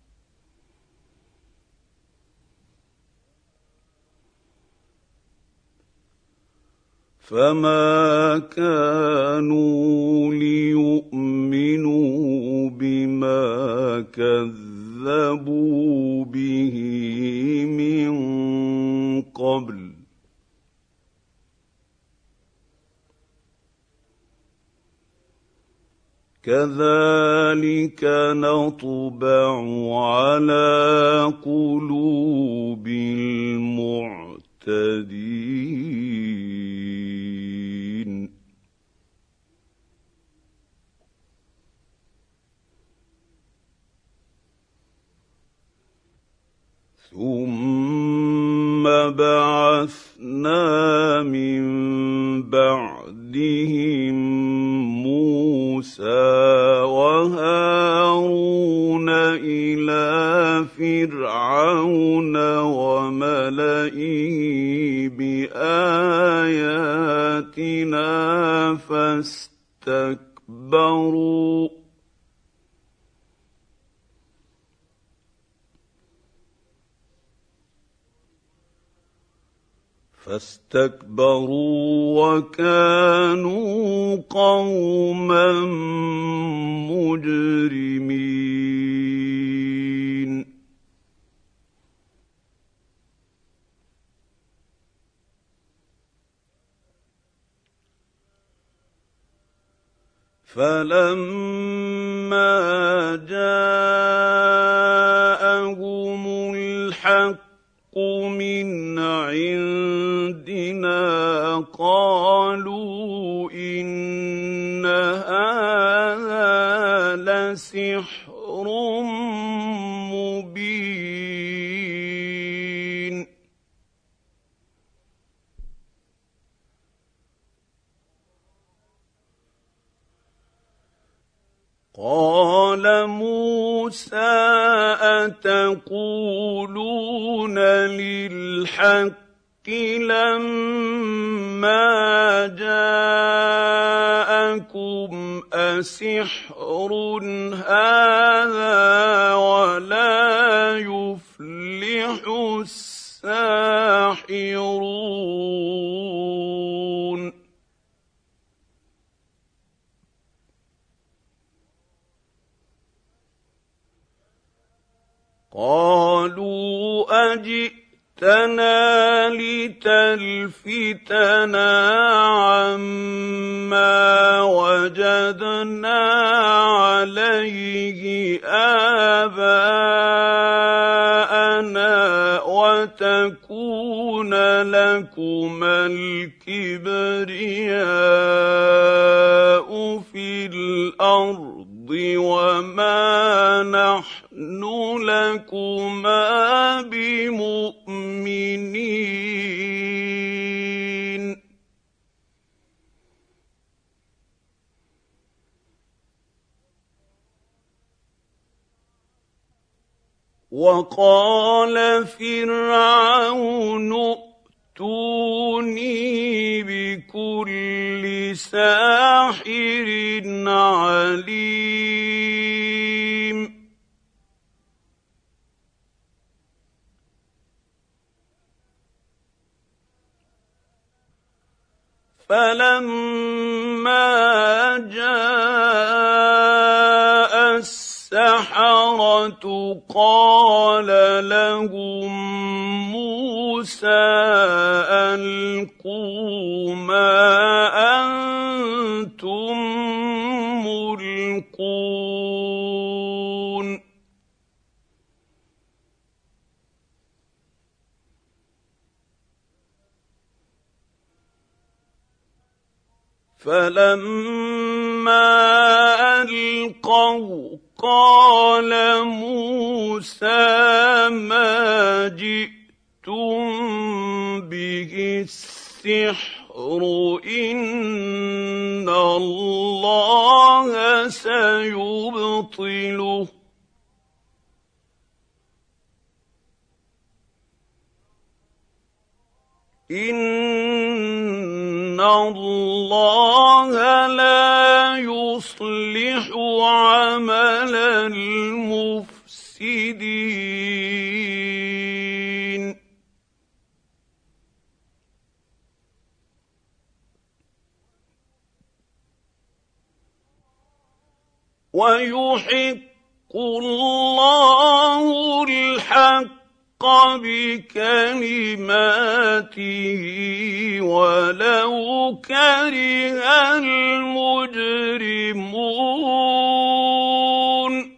A: فما كانوا ليؤمنوا بما كذبوا به من قبل كذلك نطبع على قلوب المعتدين ثم بعثنا من بعدهم موسى وهارون إلى فرعون وملئه بآياتنا فاستكبروا فاستكبروا وكانوا قوما مجرمين فلما جاءهم الحق من عندنا قالوا إن هذا لسحر مبين قال موسى أتقولون للحق لما جاءكم أسحر هذا ولا يفلح الساحرون قالوا أجئتنا لتلفتنا عما وجدنا عليه آباءنا وتكون لكما الكبرياء في الأرض وما نحن لكما بمؤمنين وقال فرعون ائتوني بكل ساحر عليم فلما جاء السحرة قال لهم موسى ألقوا ما أنتم ملقون فلما ألقوا قال موسى ما جئتم به السحر إن الله سيبطله إن الله لا يصلح عمل المفسدين ويحق الله الحق بكلماته ولو كره المجرمون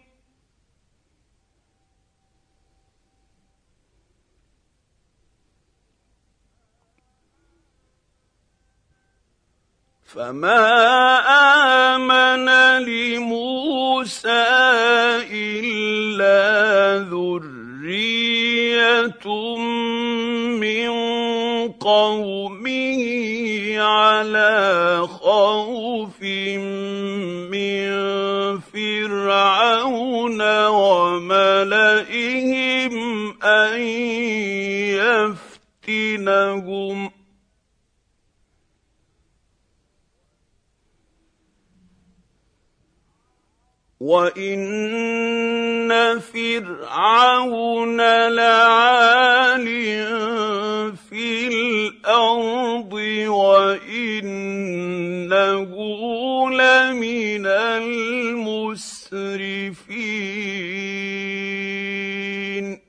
A: فما آمن لموسى إلا ذرية من قومه على خوف من فرعون وملئهم أن يفتنهم وَإِنَّ فِرْعَوْنَ لَعَالٍ فِي الْأَرْضِ وَإِنَّهُ لَمِنَ الْمُسْرِفِينَ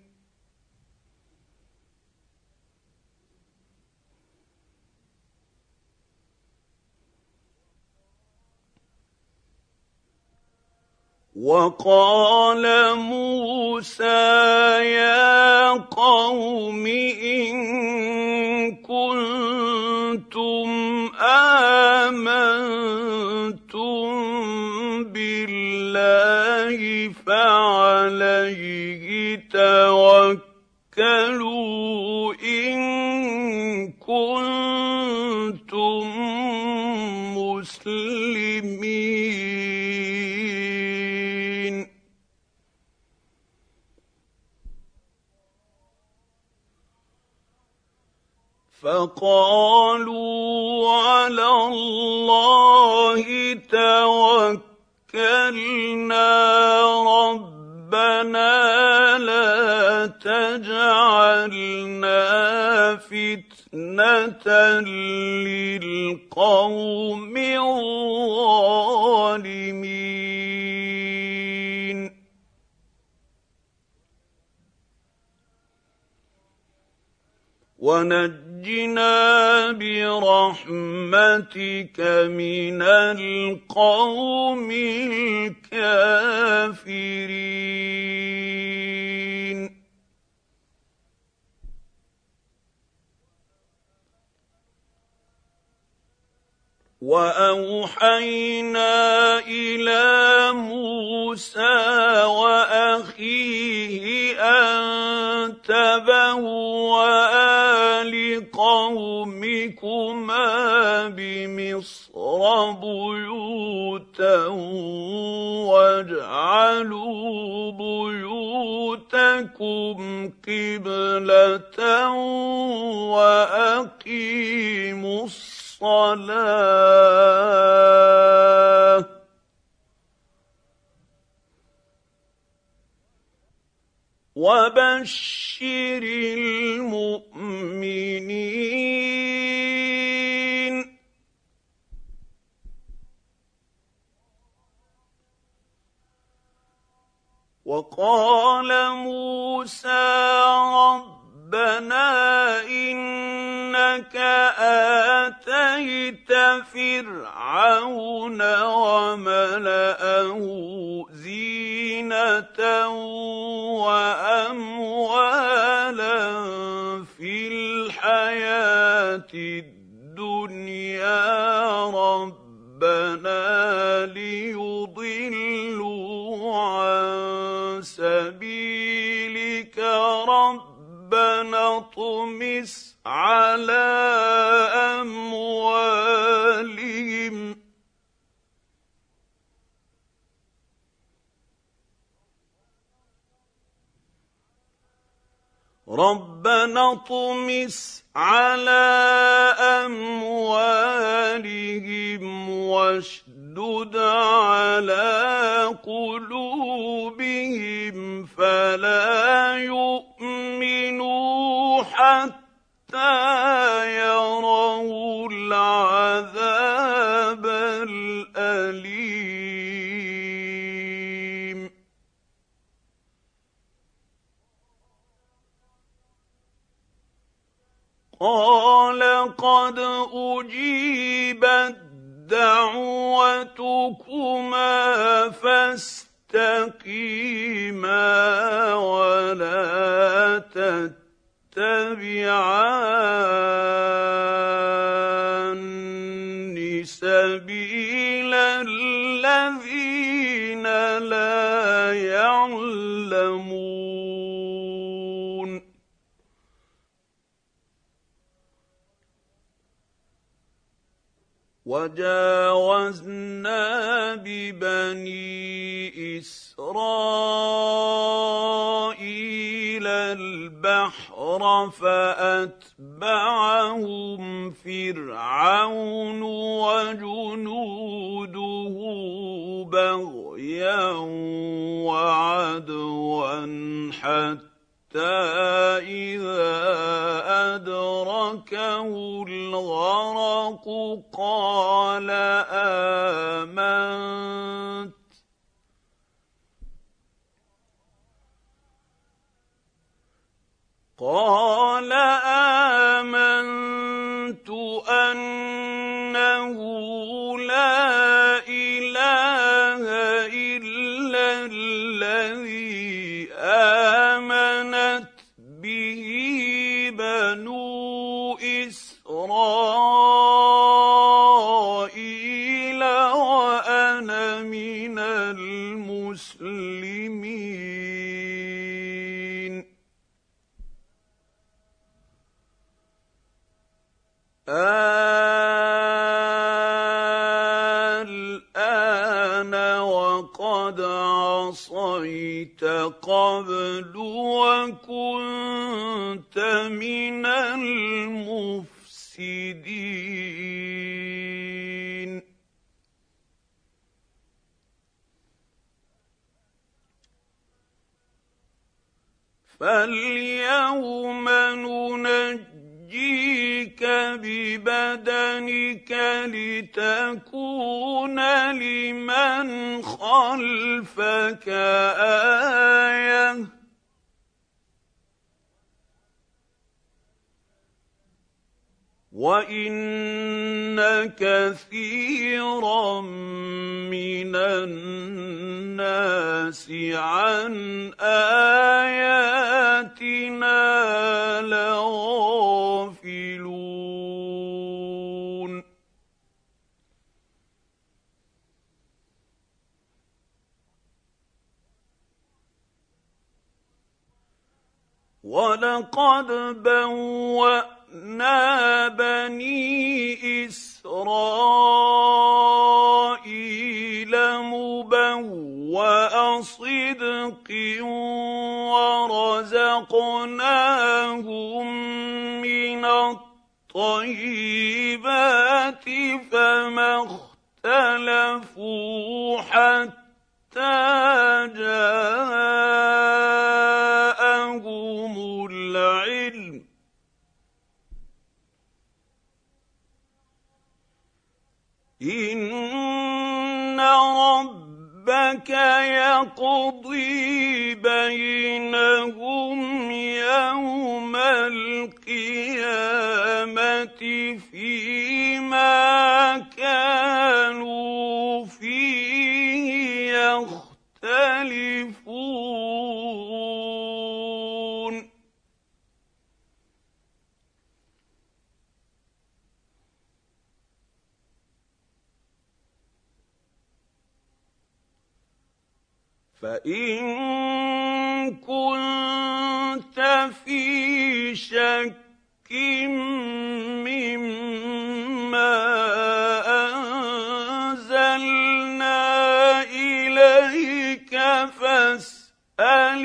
A: وَقَالَ مُوسَىٰ يَا قَوْمِ إِن كُنتُمْ آمَنتُم بِاللَّهِ فَعَلَيْهِ تَوَكَّلُوا إِن كُنتُم مُّسْلِمِينَ فَقَالُوا عَلَى اللَّهِ تَوَكَّلْنَا رَبَّنَا لَا تَجْعَلْنَا فِتْنَةً لِّلْقَوْمِ الظَّالِمِينَ وَنَجِّنَا بِرَحْمَتِكَ مِنَ الْقَوْمِ الْكَافِرِينَ وَأَوْحَيْنَا إِلَىٰ مُوسَىٰ وَأَخِيهِ أَن تَبَوَّآ لِقَوْمِكُمَا بِمِصْرَ بُيُوتًا وَاجْعَلُوا بُيُوتَكُمْ قِبْلَةً وَأَقِيمُوا الصَّلَاةَ وَبَشِّرِ الْمُؤْمِنِينَ ربنا إنك آتيت فرعون وملأه زينة وأموالا في الحياة الدنيا ربنا ليضلوا عن سبيلك ربنا اطمس على أموالهم ربنا اطمس على أموالهم واشدد على قلوبهم فلا يؤمنوا حتى يروا العذاب الأليم قال قد أجيبت دعوتكما فاستقيما ولا تتبعان سبيل الذين لا يعلمون وجاوزنا ببني إسرائيل البحر فأتبعهم فرعون وجنوده بغيا وعدوا حتى إذا أدركه الغرق قال آمنت قال آمنت أنه لا إله إلا الذي آمنت به بنو إسرائيل وأنا من المسلمين الآن وقد عصيت قبل وكنت من المفسدين فاليوم ننجيك ببدنك لتكون لمن خلفك آية وإن كثيرا من الناس عن آياتنا لغافلون ولقد بوأنا بني إسرائيل مبوأ صدق ورزقناهم من الطيبات فما اختلفوا حتى جاءهم العلم إن ربك ربك يقضي بينهم يوم القيامة فيما كانوا فيه يختلفون فإن كنت في شك مما أنزلنا إليك فاسأل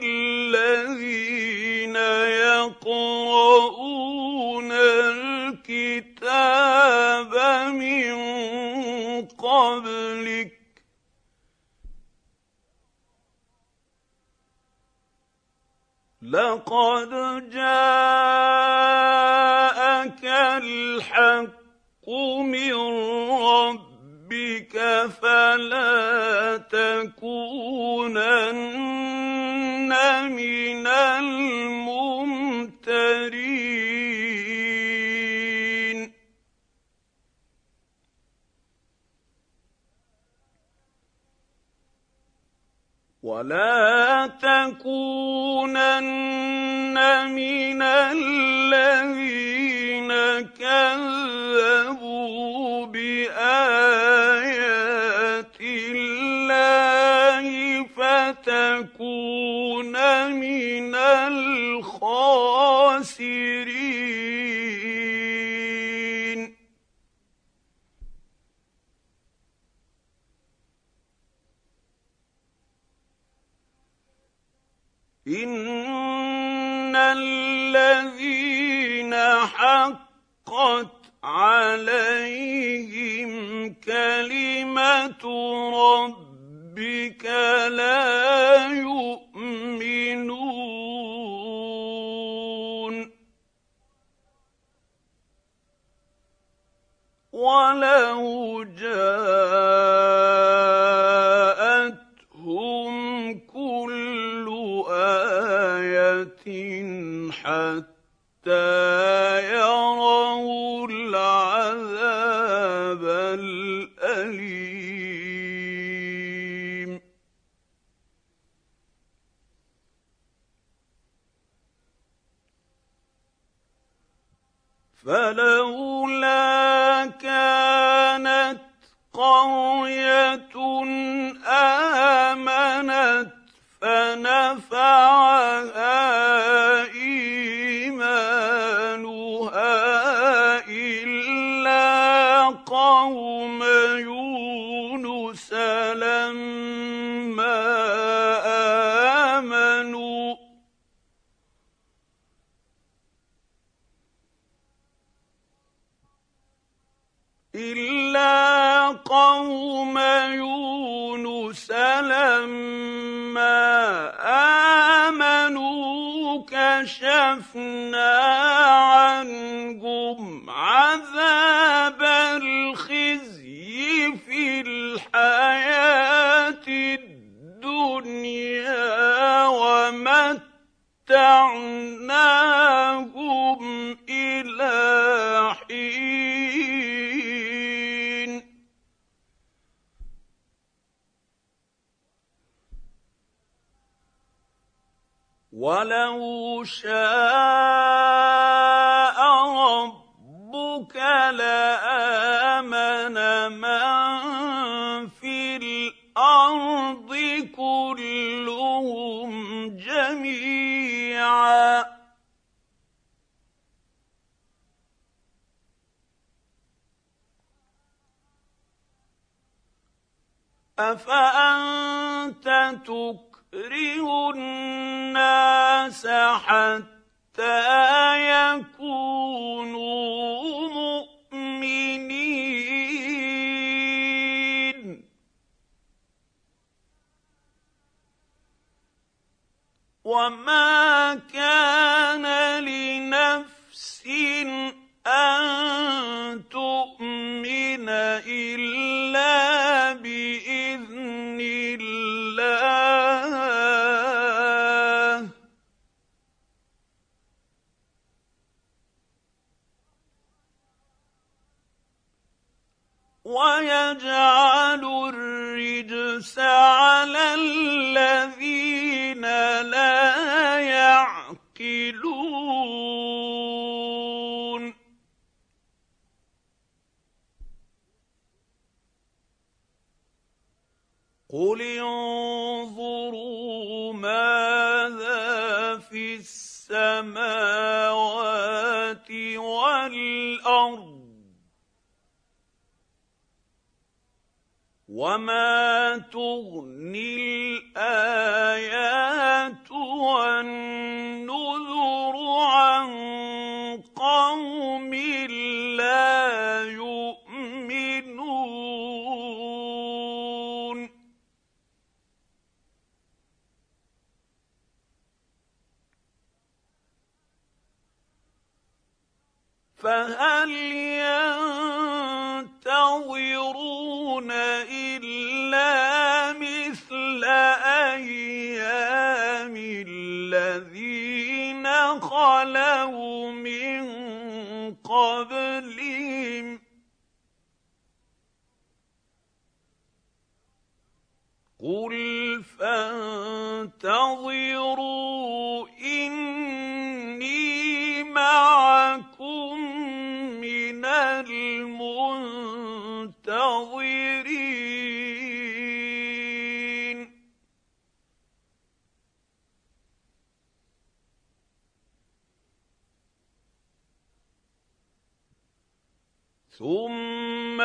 A: الذين يقرؤون الكتاب من قبلك لقد جاءك الحق من ربك فلا تكونن من الممترين ولا تكونن من الذين كذبوا بآيات الله فتكون من الخاسرين إن الذين حقت عليهم كلمة ربك لا يؤمنون ولو جاءتهم كل آية حتى يروا العذاب الأليم فلولا كانت قرية آمنت فنفعها إيمانها إلا قوم يونس لما آمنوا إلا قوم يونس لما آمنوا كشفنا عنهم عذاب الخزي في الحياة الدنيا ومتعناهم إلى حين ولو شاء ربك لآمن من في الأرض كلهم جميعا أفأنت تكره الناس حتى يكونوا مؤمنين وما كان لنفس أن تؤمن إلا بإذن ويجعل الرجس على الذين لا يعقلون قل انظروا ماذا في السماوات والأرض وما تغني الآيات والنذر عن قوم لا يؤمنون فهل ينتظرون إلا مثل أيام الذين خلوا من قبلهم قل فانتظروا إني معكم من المنتظرين ثم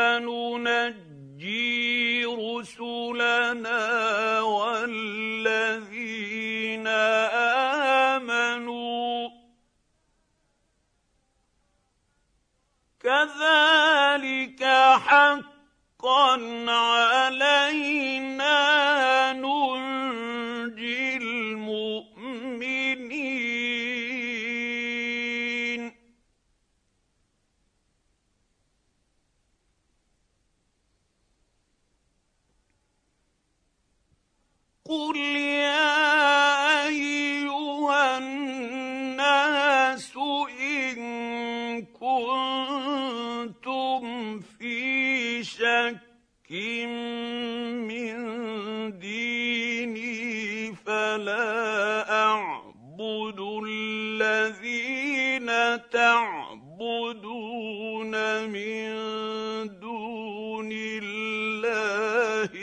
A: ننجي رسلنا والذين آمنوا كذلك حقا علينا ننجي المؤمنين قل يا أيها الناس إن كنتم في شك من ديني فلا أعبد الذين تعبدون من دون الله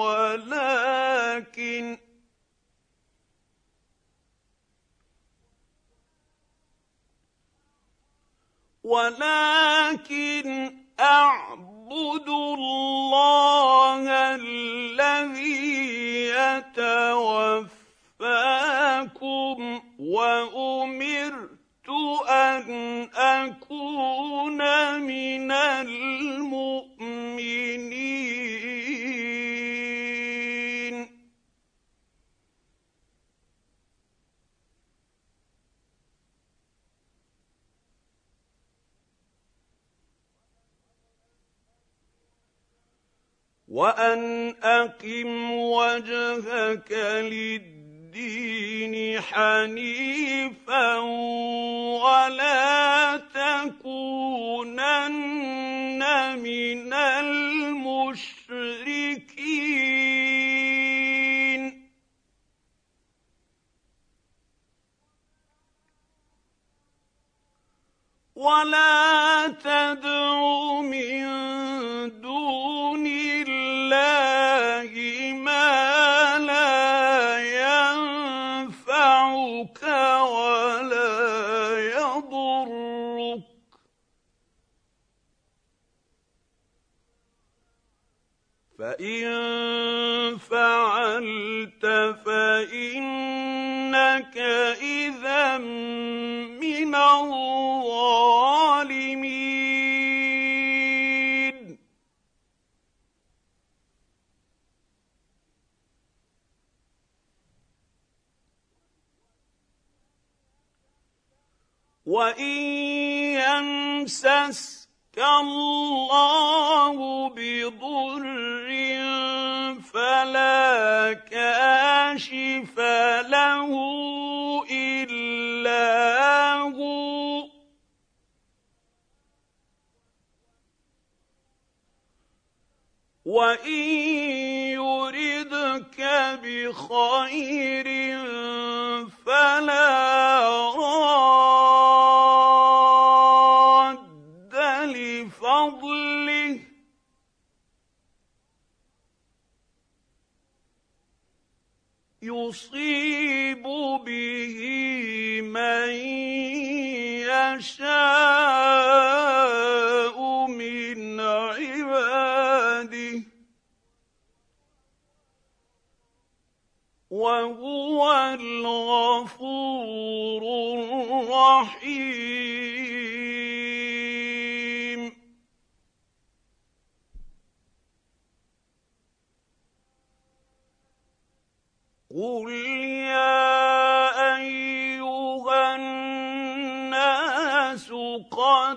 A: ولكن ولكن أعبد الله الذي يتوفاكم وأمرت أن أكون من المؤمنين وأن أقم وجهك للدين حنيفا ولا تكونن من المشركين ولا تدع من دون الله ما لا ينفعك ولا يضرك فإن فعلت فإنك إذا من الظالمين وإن يمسسك الله بضر فلا كاشف له إلا هو وإن يردك بخير فلا راد لفضله يصيب به من يشاء من عباده وهو الغفور الرحيم. قل يا أيها الناس قد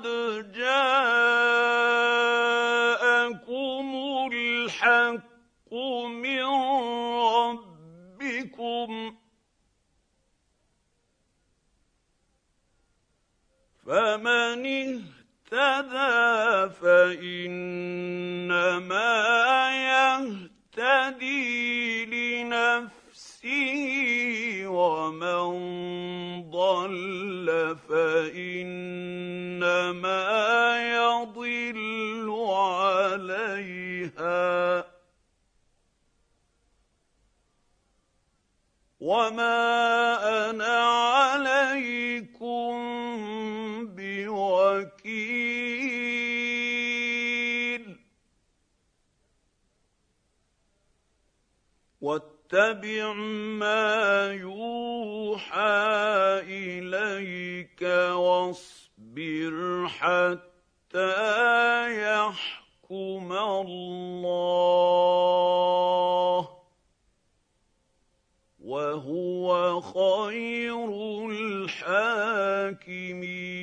A: جاءكم الحق من ربكم فمن اهتدى فإنما يهتدي لنفسه ومن ضل فإنما يضل عليها وما أنا عليكم بوكيل. واتبع ما يوحى إليك واصبر حتى يحكم الله وهو خير الحاكمين.